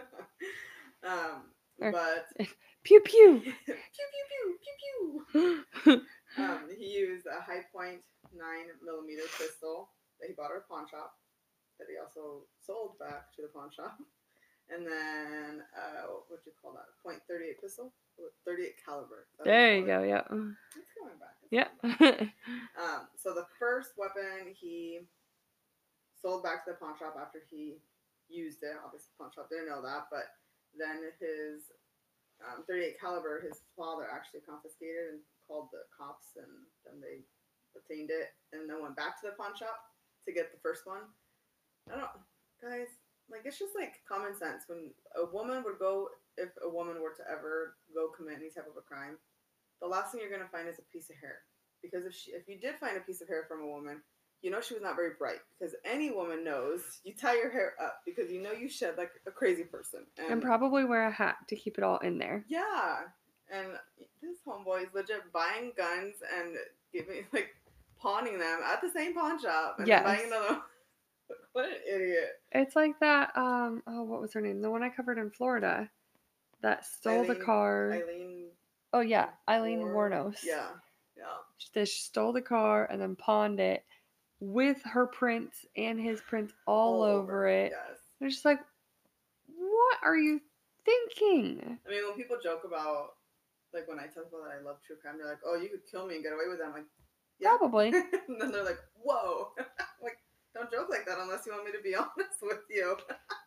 um, Or- but Pew pew. pew pew pew pew pew. Um, he used a High Point nine millimeter pistol that he bought at a pawn shop that he also sold back to the pawn shop, and then uh, what do you call that? Point thirty eight pistol, thirty eight caliber. That's There you go. Yeah. It's coming back. It's Yeah. coming back. um, so the first weapon he sold back to the pawn shop after he used it. Obviously, the pawn shop didn't know that, but then his um, thirty eight caliber, his father actually confiscated and called the cops, and then they obtained it, and then went back to the pawn shop to get the first one. I don't, guys, like it's just like common sense. When a woman would go, if a woman were to ever go commit any type of a crime, the last thing you're gonna find is a piece of hair. Because if she, if you did find a piece of hair from a woman, you know she was not very bright. Because any woman knows you tie your hair up because you know you shed like a crazy person. And, And probably wear a hat to keep it all in there. yeah, and this homeboy is legit buying guns and giving like pawning them at the same pawn shop and Yes. then buying another. What an idiot! It's like that. Um. Oh, what was her name? The one I covered in Florida, that stole the Eileen- car. Eileen. Oh yeah, Eileen War- Warnos. Yeah, yeah. They stole the car and then pawned it with her prints and his prints all, over it. Yes. They're just like, what are you thinking? I mean, when people joke about, like, when I tell people that I love true crime, they're like, "Oh, you could kill me and get away with it." I'm like, yeah. Probably. And then they're like, "Whoa!" Like, don't joke like that unless you want me to be honest with you.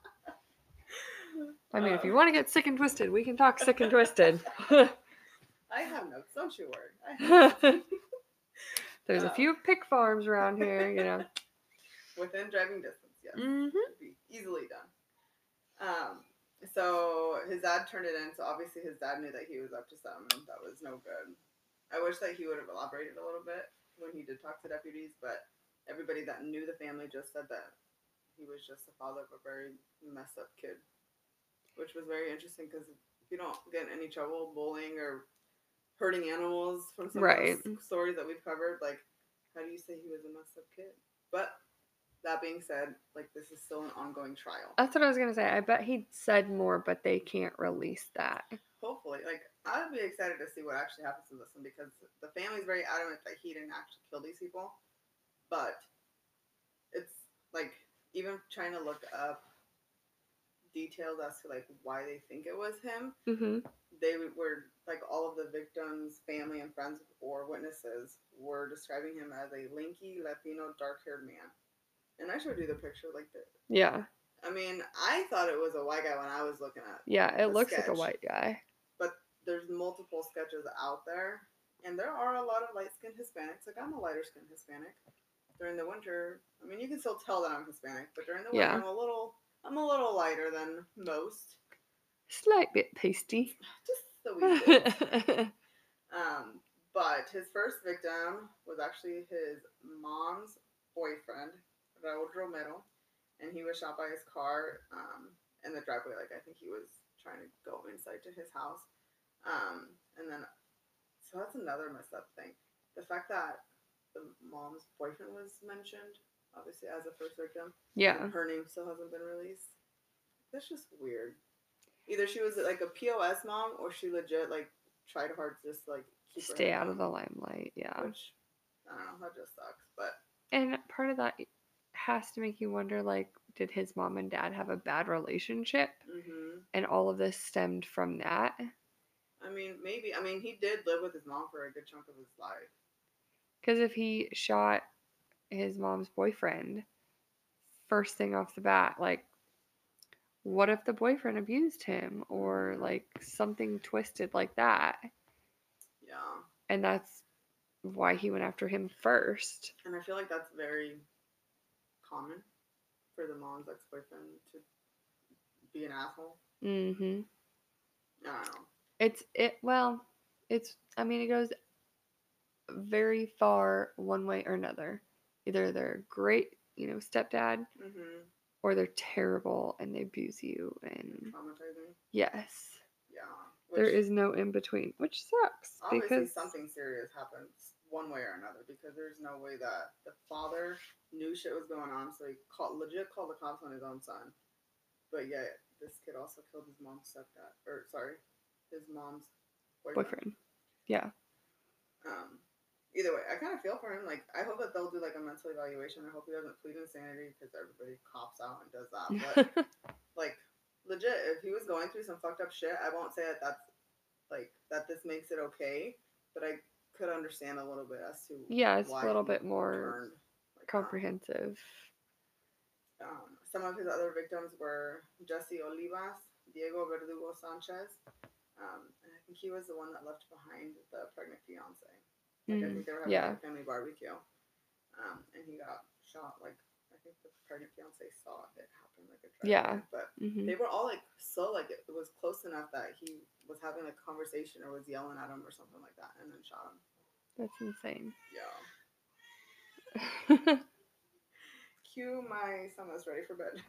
I mean, if you Um, want to get sick and twisted, we can talk sick and twisted. I have notes. Don't you worry. I have notes. There's a Um, few pig farms around here, you know. Within driving distance, yes. Mm-hmm. Could be easily done. Um, so his dad turned it in, so obviously his dad knew that he was up to something that was no good. I wish that he would have elaborated a little bit when he did talk to deputies, but everybody that knew the family just said that he was just the father of a very messed up kid, which was very interesting because you don't get in any trouble bullying or hurting animals from some Right. of those stories that we've covered. Like, how do you say he was a messed up kid? But that being said, like, this is still an ongoing trial. That's what I was going to say. I bet he said more, but they can't release that. Hopefully. Like, I'd be excited to see what actually happens to this one because the family's very adamant that he didn't actually kill these people. But it's, like, even trying to look up details as to like why they think it was him. Mhm. They were like all of the victims' family and friends or witnesses were describing him as a lanky Latino dark-haired man. And I showed you the picture like the Yeah. I mean, I thought it was a white guy when I was looking at Yeah, it the looks sketch, like a white guy. but there's multiple sketches out there, and there are a lot of light-skinned Hispanics. Like I'm a lighter-skinned Hispanic. During the winter, I mean, you can still tell that I'm Hispanic, but during the winter, Yeah. I'm a little, I'm a little lighter than most, Slight bit pasty. just the wee bit. um, but his first victim was actually his mom's boyfriend, Raul Romero, and he was shot by his car um, in the driveway. Like I think he was trying to go inside to his house, um, and then so that's another messed up thing. The fact that the mom's boyfriend was mentioned, obviously as a first victim, Yeah. and her name still hasn't been released. That's just weird. Either she was like a P O S mom, or she legit like tried hard to just like keep her Stay head out down, of the limelight. Yeah. which I don't know, that just sucks. But And part of that has to make you wonder, like, did his mom and dad have a bad relationship? hmm And all of this stemmed from that? I mean, maybe. I mean, he did live with his mom for a good chunk of his life. Because if he shot his mom's boyfriend first thing off the bat, like, what if the boyfriend abused him or Mhm. like something twisted like that? Yeah. And that's why he went after him first. And I feel like that's very common for the mom's ex-boyfriend to be an asshole. Mm-hmm. I don't know. It's it well, it's I mean it goes very far one way or another. Either they're great, you know, stepdad, Mm-hmm. or they're terrible and they abuse you and Traumatizing. yes. Yeah. Which, There is no in between, which sucks obviously because something serious happens one way or another, because there's no way that the father knew shit was going on, so he called legit called the cops on his own son. But yet this kid also killed his mom's stepdad, or sorry, his mom's boyfriend. boyfriend. Yeah. Um, either way, I kind of feel for him. Like, I hope that they'll do like a mental evaluation. I hope he doesn't plead insanity, because everybody cops out and does that. But like, legit, if he was going through some fucked up shit, I won't say that that's like that. This makes it okay, but I could understand a little bit as to yeah, it's why a little he bit more turned like comprehensive. Um, some of his other victims were Jesse Olivas, Diego Verdugo Sanchez, um, and I think he was the one that left behind the pregnant fiance. Like, I Mm, think they were having yeah. like a family barbecue, um, and he got shot. Like, I think the pregnant fiance saw it happen, like a Yeah. But Mm-hmm. they were all like so like it was close enough that he was having a conversation or was yelling at him or something like that, and then shot him. That's insane. Yeah. Cue my son that's ready for bed.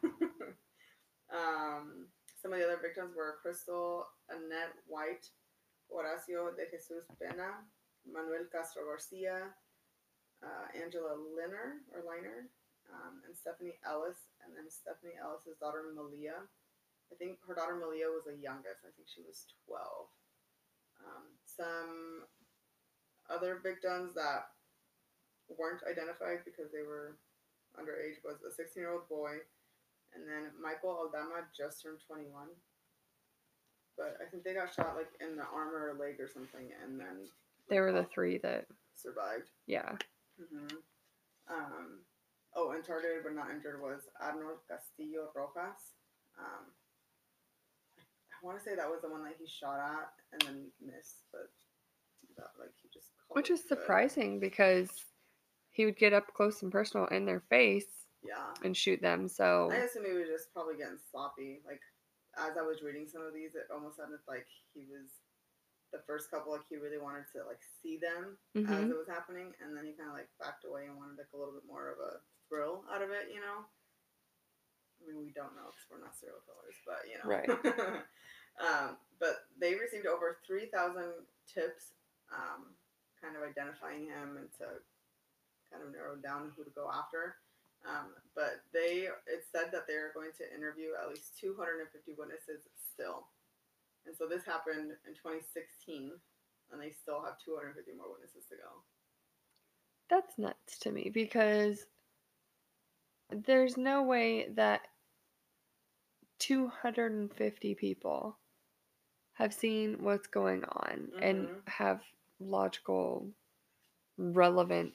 um, some of the other victims were Crystal Annette White, Horacio de Jesus Pena, Manuel Castro Garcia, uh, Angela Liner or Liner, um, and Stephanie Ellis, and then Stephanie Ellis's daughter Malia. I think her daughter Malia was the youngest. I think she was twelve. Um, some other victims that weren't identified because they were underage was a sixteen-year-old boy, and then Michael Aldama just turned twenty-one. But I think they got shot like in the arm or leg or something, and then they were the three that survived. Yeah. Mm-hmm. Um, oh, and targeted but not injured was Arnold Castillo Rojas. Um, I want to say that was the one that he shot at and then missed, but that, like he just called which it is good. surprising because he would get up close and personal in their face. Yeah. And shoot them. So I assume he was just probably getting sloppy. Like, as I was reading some of these, it almost sounded like he was the first couple, like he really wanted to like see them mm-hmm. as it was happening, and then he kind of like backed away and wanted like a little bit more of a thrill out of it, you know. I mean, we don't know because we're not serial killers, but you know. Right. um, but they received over three thousand tips, um, kind of identifying him and to kind of narrow down who to go after. Um, but they, it said that they're going to interview at least two hundred fifty witnesses still. And so this happened in twenty sixteen, and they still have two hundred fifty more witnesses to go. That's nuts to me because there's no way that two hundred fifty people have seen what's going on Mhm. and have logical, relevant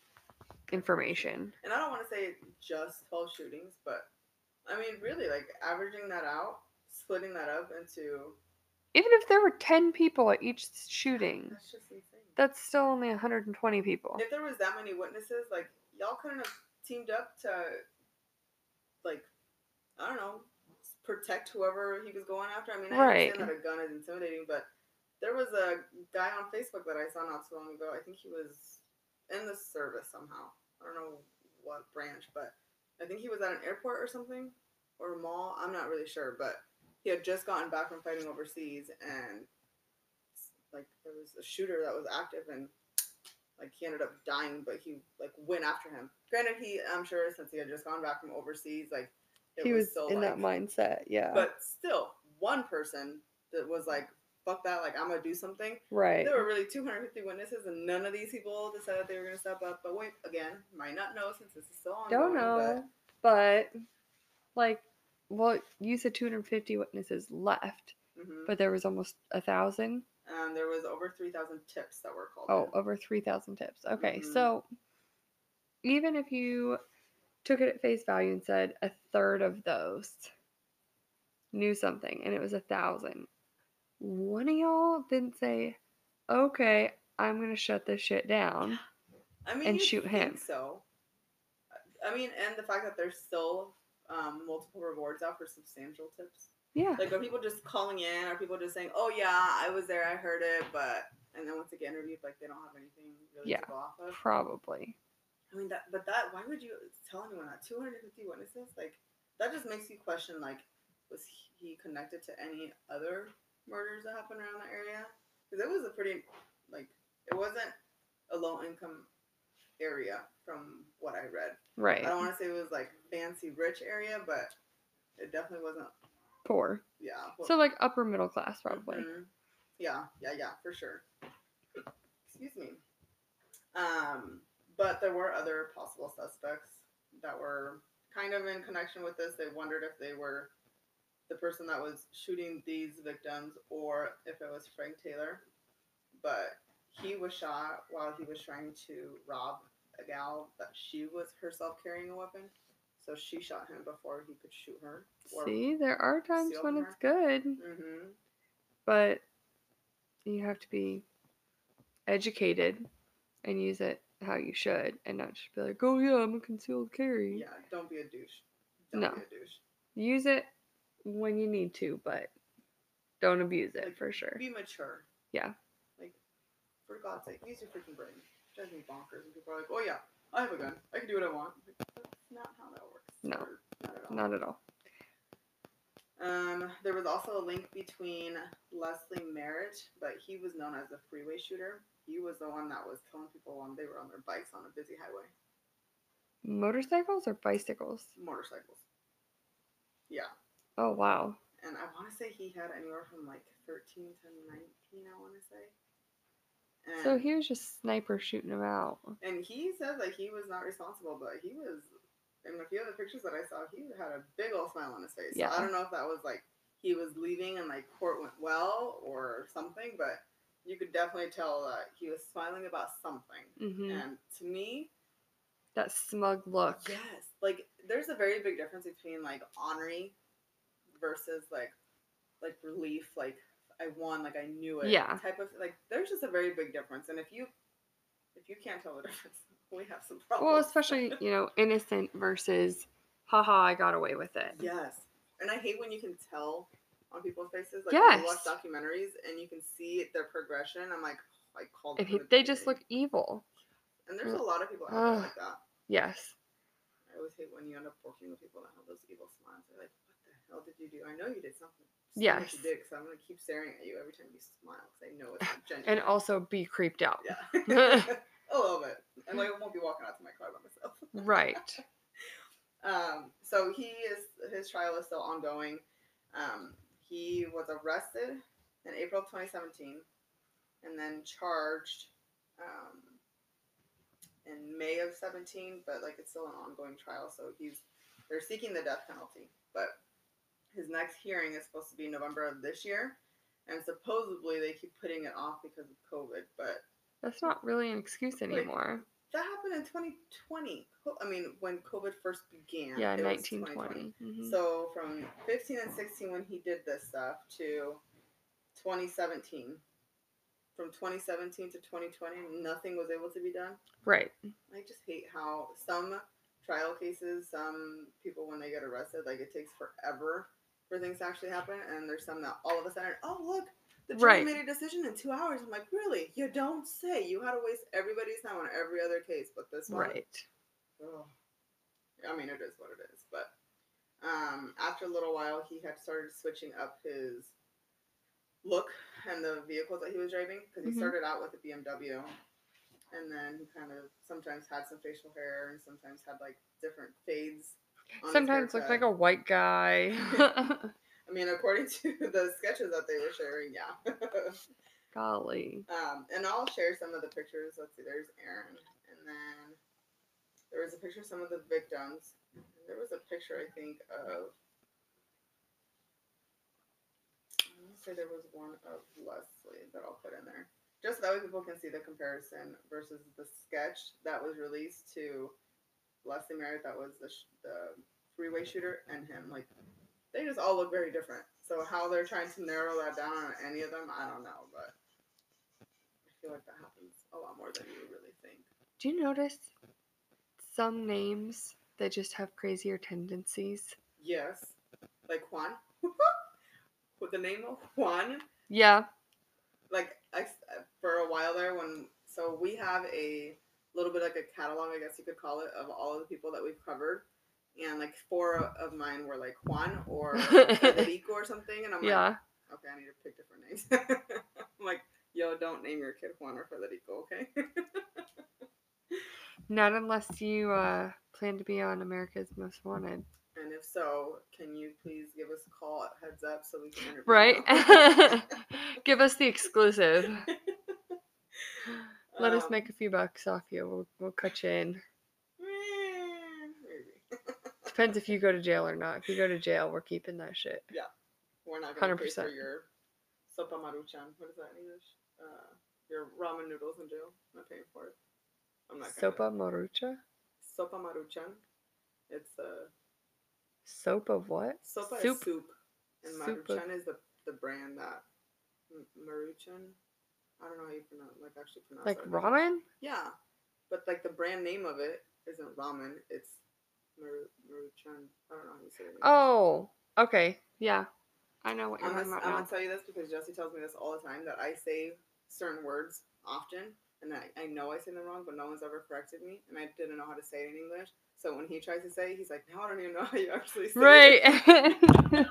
information. And I don't want to say just twelve shootings, but I mean, really, like averaging that out, splitting that up into. Even if there were ten people at each shooting, That's just insane. that's still only one hundred twenty people. If there was that many witnesses, like, y'all couldn't have teamed up to, like, I don't know, protect whoever he was going after. I mean, I Right. understand that a gun is intimidating, but there was a guy on Facebook that I saw not too long ago. I think he was in the service somehow. I don't know what branch, but I think he was at an airport or something, or a mall. I'm not really sure, but he had just gotten back from fighting overseas, and like there was a shooter that was active, and like he ended up dying, but he like went after him. Granted, he I'm sure since he had just gone back from overseas, like it He was, was so in like, that mindset, yeah. but still, one person that was like, fuck that, like, I'm going to do something. Right. There were really two hundred fifty witnesses, and none of these people decided they were going to step up. But wait, again, might not know since this is still ongoing. Don't know. But, but like, well, you said two hundred fifty witnesses left, mm-hmm. but there was almost a thousand. Um, there was over three thousand tips that were called. Oh, in. over three thousand tips. Okay, mm-hmm. So even if you took it at face value and said a third of those knew something, and it was a thousand, one of y'all didn't say, okay, I'm going to shut this shit down I mean, and shoot him. So, I mean, and the fact that there's still um, multiple rewards out for substantial tips. Yeah. Like, are people just calling in? Are people just saying, oh, yeah, I was there, I heard it, but, and then once they get interviewed, like, they don't have anything really yeah, to go off of? Probably. I mean, that, but that, why would you tell anyone that? two hundred fifty witnesses? Like, that just makes you question, like, was he connected to any other murders that happened around the area? Because it was a pretty, like, it wasn't a low-income area from what I read. Right. I don't want to say it was, like, fancy rich area, but it definitely wasn't. Poor. Yeah. Poor. So, like, upper middle class, probably. Mm-hmm. Yeah, yeah, yeah, for sure. Excuse me. Um... But there were other possible suspects that were kind of in connection with this. They wondered if they were the person that was shooting these victims or if it was Frank Taylor. But he was shot while he was trying to rob a gal that she was herself carrying a weapon. So she shot him before he could shoot her. See, there are times when her. it's good. Mm-hmm. But you have to be educated and use it how you should, and not just be like, oh yeah, I'm a concealed carry. Yeah, don't be a douche. Don't no. be a douche. Use it when you need to, but don't abuse it, like, for sure. Be mature. Yeah. Like, for God's sake, use your freaking brain. It drives me bonkers when people are like, oh yeah, I have a gun. I can do what I want. Like, that's not how that works. No. Or, not at all. Not at all. Um, there was also a link between Leslie Merritt, but he was known as the freeway shooter. He was the one that was killing people when they were on their bikes on a busy highway. Motorcycles or bicycles? Motorcycles. Yeah. Oh, wow. And I want to say he had anywhere from like thirteen to nineteen, I want to say. And, so he was just sniper shooting them out. And he said that he was not responsible, but he was, in a few of the pictures that I saw, he had a big old smile on his face. Yeah. So I don't know if that was like he was leaving and like court went well or something, but you could definitely tell that he was smiling about something. Mm-hmm. And to me, that smug look. Yes. Like, there's a very big difference between like ornery versus like like relief, like I won, like I knew it. Yeah. Type of like there's just a very big difference. And if you if you can't tell the difference, we have some problems. Well, especially, you know, innocent versus haha, I got away with it. Yes. And I hate when you can tell on people's faces, like yes. when you watch documentaries and you can see their progression. I'm like, oh, I called if them. he, they just look evil. And there's a lot of people out uh, there like that. Yes. I always hate when you end up working with people that have those evil smiles. They're like, what the hell did you do? I know you did something. Just yes. What you did, because I'm going to keep staring at you every time you smile, because I know it's not genuine. And also be creeped out. Yeah. A little bit. And like, I won't be walking out to my car by myself. Right. um, so he is, his trial is still ongoing. Um, he was arrested in April twenty seventeen and then charged um, in May of seventeen, but like it's still an ongoing trial, so he's they're seeking the death penalty. But his next hearing is supposed to be November of this year, and supposedly they keep putting it off because of COVID. But that's not really an excuse anymore. Like, that happened in twenty twenty. I mean, when COVID first began. Yeah, it nineteen was twenty. Mm-hmm. So from fifteen and sixteen when he did this stuff to twenty seventeen. From twenty seventeen to twenty twenty, nothing was able to be done. Right. I just hate how some trial cases, some people when they get arrested, like it takes forever for things to actually happen, and there's some that all of a sudden, oh look, the jury Right. made a decision in two hours. I'm like, really? You don't say. You had to waste everybody's time on every other case, but this one. Right. Oh. I mean, it is what it is, but um, after a little while, he had started switching up his look and the vehicles that he was driving, because he mm-hmm. started out with a B M W, and then he kind of sometimes had some facial hair and sometimes had like different fades. Sometimes looked like a white guy. I mean, according to the sketches that they were sharing, yeah. Golly. Um, and I'll share some of the pictures. Let's see, there's Aaron, and then there was a picture of some of the victims. There was a picture, I think, of. Say there was one of Leslie that I'll put in there, just so that way people can see the comparison versus the sketch that was released to Leslie Merritt, that was the, sh- the freeway shooter, and him. Like, they just all look very different. So how they're trying to narrow that down on any of them, I don't know, but I feel like that happens a lot more than you really think. Do you notice some names that just have crazier tendencies? Yes, like Juan. With the name of Juan. Yeah. Like, I, for a while there, when, so we have a little bit like a catalog, I guess you could call it, of all of the people that we've covered. And, like, four of mine were, like, Juan or Federico or something. And I'm yeah. like, okay, I need to pick different names. I'm like, yo, don't name your kid Juan or Federico, okay? Not unless you uh, plan to be on America's Most Wanted. And if so, can you please give us a call at Heads Up so we can interview Right. Give us the exclusive. Let um, us make a few bucks off you. We'll, we'll cut you in. Maybe. Depends if you go to jail or not. If you go to jail, we're keeping that shit. Yeah. We're not going to pay for your sopa maruchan. What is that in English? Uh, your ramen noodles in jail. I'm not paying for it. I'm not Sopa marucha? Sopa maruchan. It's a... Uh, Soap of what? Sopa soup. is soup. And soup Maruchan of... is the, the brand that... Maruchan? I don't know how you pronounce like actually pronounce like it. Like ramen? Yeah. But like the brand name of it isn't ramen. It's Maru, Maruchan. I don't know how you say it. Oh. Okay. Yeah. I know what you're I'm talking gonna, about I'm now. going to tell you this because Jesse tells me this all the time, that I say certain words often. And I, I know I say them wrong, but no one's ever corrected me. And I didn't know how to say it in English. So when he tries to say it, he's like, no, I don't even know how you actually say right. it. Right.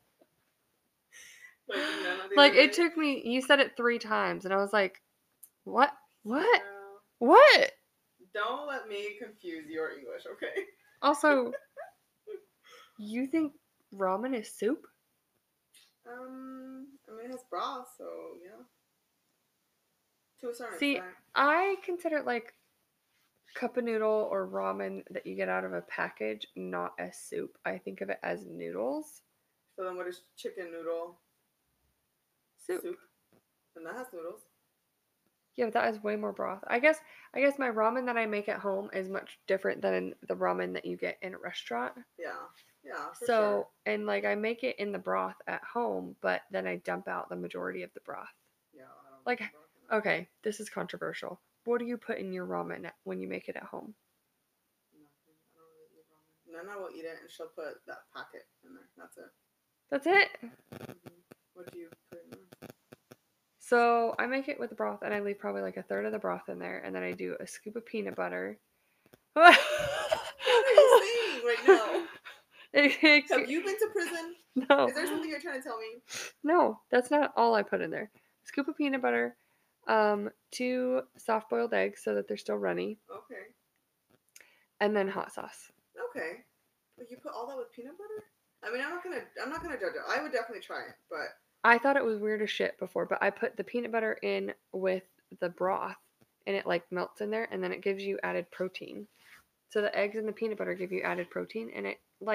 like, like it took me, you said it three times. And I was like, what? What? Yeah. What? Don't let me confuse your English, okay? Also, you think ramen is soup? Um, I mean, it has broth, so yeah. To a certain See, extent. I consider it like cup of noodle or ramen that you get out of a package, not as soup. I think of it as noodles. So then what is chicken noodle? Soup. Soup. And that has noodles. Yeah, but that has way more broth. I guess I guess my ramen that I make at home is much different than the ramen that you get in a restaurant. Yeah. Yeah, for so, sure. and like I make it in the broth at home, but then I dump out the majority of the broth. Yeah, I don't like okay, this is controversial. What do you put in your ramen when you make it at home? Nothing. I don't really eat ramen. Nana will eat it and she'll put that packet in there. That's it. That's it? Mm-hmm. What do you put in there? So I make it with the broth and I leave probably like a third of the broth in there, and then I do a scoop of peanut butter. What are you saying right now? Have you been to prison? No. Is there something you're trying to tell me? No, that's not all I put in there. A scoop of peanut butter, um, two soft-boiled eggs so that they're still runny. Okay. And then hot sauce. Okay. But you put all that with peanut butter? I mean, I'm not gonna, I'm not gonna judge it. I would definitely try it, but I thought it was weird as shit before, but I put the peanut butter in with the broth, and it like melts in there, and then it gives you added protein. So the eggs and the peanut butter give you added protein, and it like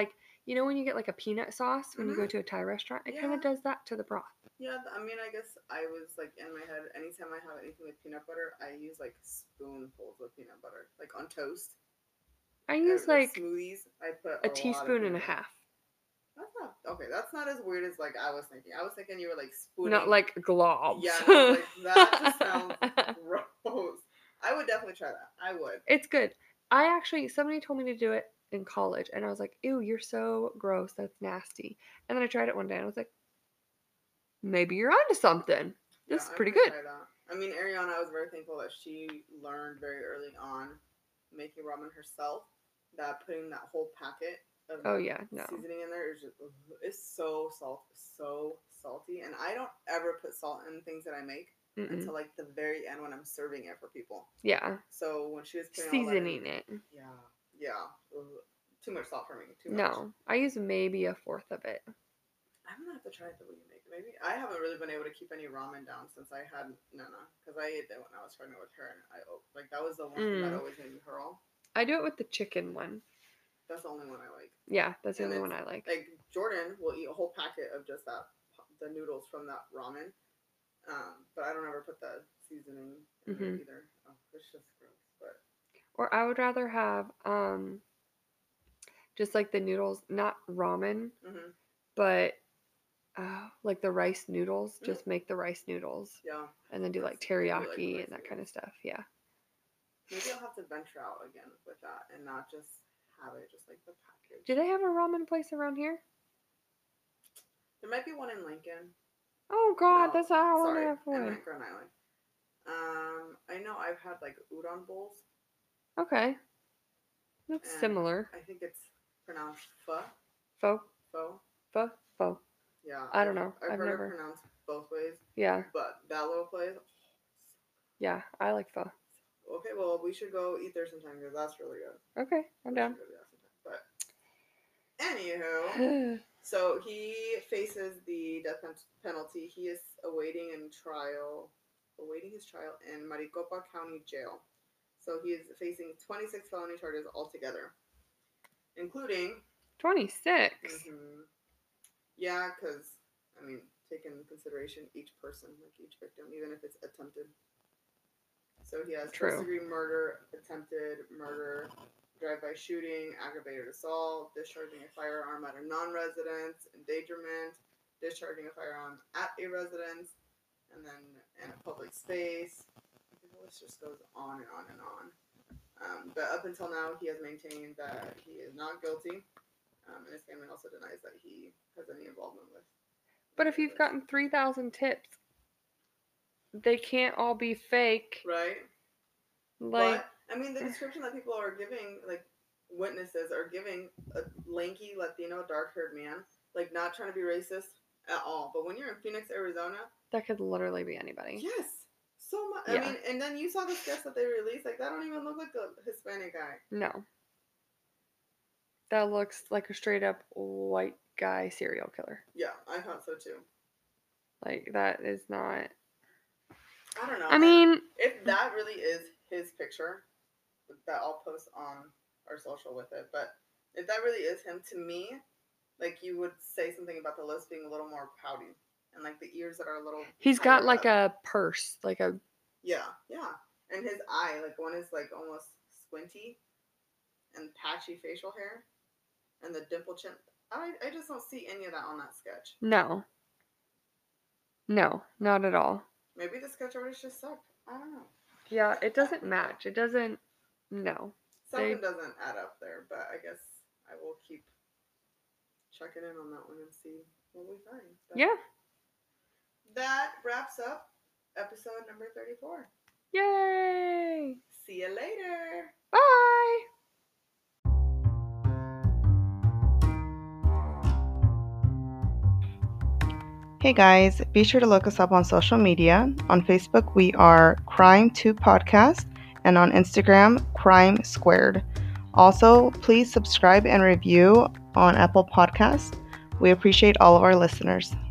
You know when you get like a peanut sauce when Mhm. you go to a Thai restaurant? It Yeah. kind of does that to the broth. Yeah, I mean, I guess I was like in my head, anytime I have anything with peanut butter, I use like spoonfuls of peanut butter. Like on toast. I Or, use like smoothies, I put a a, lot of teaspoon and a peanut butter. half. That's not okay. That's not as weird as like I was thinking. I was thinking you were like spooning. Not like globs. Yeah, no, like that just sounds gross. I would definitely try that. I would. It's good. I actually, somebody told me to do it in college, and I was like, ew, you're so gross. That's nasty. And then I tried it one day, and I was like, maybe you're onto something. This Yeah, is pretty I might good. try that. I mean, Ariana, I was very thankful that she learned very early on making ramen herself. That putting that whole packet of Oh, yeah, no. seasoning in there is just ugh, it's so salt, so salty, and I don't ever put salt in things that I make Mm-mm. until like the very end when I'm serving it for people. Yeah. So when she was putting Seasoning all that in, it. yeah, yeah, ugh, too much salt for me. Too much. No, I use maybe a fourth of it. I'm gonna have to try it the way you make it. Maybe I haven't really been able to keep any ramen down since I had Nana because I ate that when I was pregnant with her, and I like that was the one thing that Mm. always made me hurl. I do it with the chicken one. That's the only one I like. Yeah, that's the And only one it's- I like. Like Jordan will eat a whole packet of just that, the noodles from that ramen, um, but I don't ever put the seasoning in Mhm. there either. Oh, it's just gross. But Or I would rather have um, just like the noodles, not ramen, mhm. but uh, like the rice noodles. Mhm. Just make the rice noodles Yeah, and then do like That's- I do like teriyaki the rice and that kind of noodles. stuff. Yeah. maybe I'll have to venture out again with that and not just have it just like the package. Do they have a ramen place around here? There might be one in Lincoln. Oh God, No, that's an hour sorry, and a half I away. meant Grand Island. Um, I know I've had like udon bowls. Okay, that's and similar. I think it's pronounced pho. Pho, Pho. pho, pho. Yeah. I don't know. I've, I've heard never. it pronounced both ways, Yeah, but that little place. yeah, I like pho. Okay, well we should go eat there sometime because that's really good. Okay, I'm We down. should go do that sometime. But anywho, so he faces the death pen- penalty. He is awaiting in trial, awaiting his trial in Maricopa County Jail. So he is facing twenty-six felony charges altogether, including twenty-six. Mm-hmm. Yeah, because, I mean, take into consideration each person, like each victim, even if it's attempted. So he has True. first degree murder, attempted murder, drive-by shooting, aggravated assault, discharging a firearm at a non-residence, endangerment, discharging a firearm at a residence, and then in a public space. The list just goes on and on and on. Um, but up until now, he has maintained that he is not guilty. Um, and his family also denies that he has any involvement with. But if you've gotten three thousand tips, they can't all be fake. Right? Like, but, I mean, the description that people are giving, like, witnesses are giving a lanky, Latino, dark-haired man, like, not trying to be racist at all. But when you're in Phoenix, Arizona... that could literally be anybody. Yes! So much. Yeah. I mean, and then you saw the sketch that they released, like, that don't even look like a Hispanic guy. No. That looks like a straight up white guy serial killer. Yeah, I thought so too. Like, that is not... I don't know. I mean... if that really is his picture, that I'll post on our social with it, but if that really is him, to me, like, you would say something about the lips being a little more pouty. And, like, the ears that are a little... He's got, like, up. a purse. Like a... Yeah, yeah. And his eye, like, one is, like, almost squinty and patchy facial hair. And the dimple chin. I, I just don't see any of that on that sketch. No. No, not at all. Maybe the sketch artist just sucked. I don't know. Yeah, it doesn't match. It doesn't... No. Something They... doesn't add up there, but I guess I will keep checking in on that one and see what we find. But yeah. that wraps up episode number thirty-four. Yay! See you later. Bye! Hey guys, be sure to look us up on social media. On Facebook, we are Crime two Podcast, and on Instagram, Crime Squared. Also, please subscribe and review on Apple Podcasts. We appreciate all of our listeners.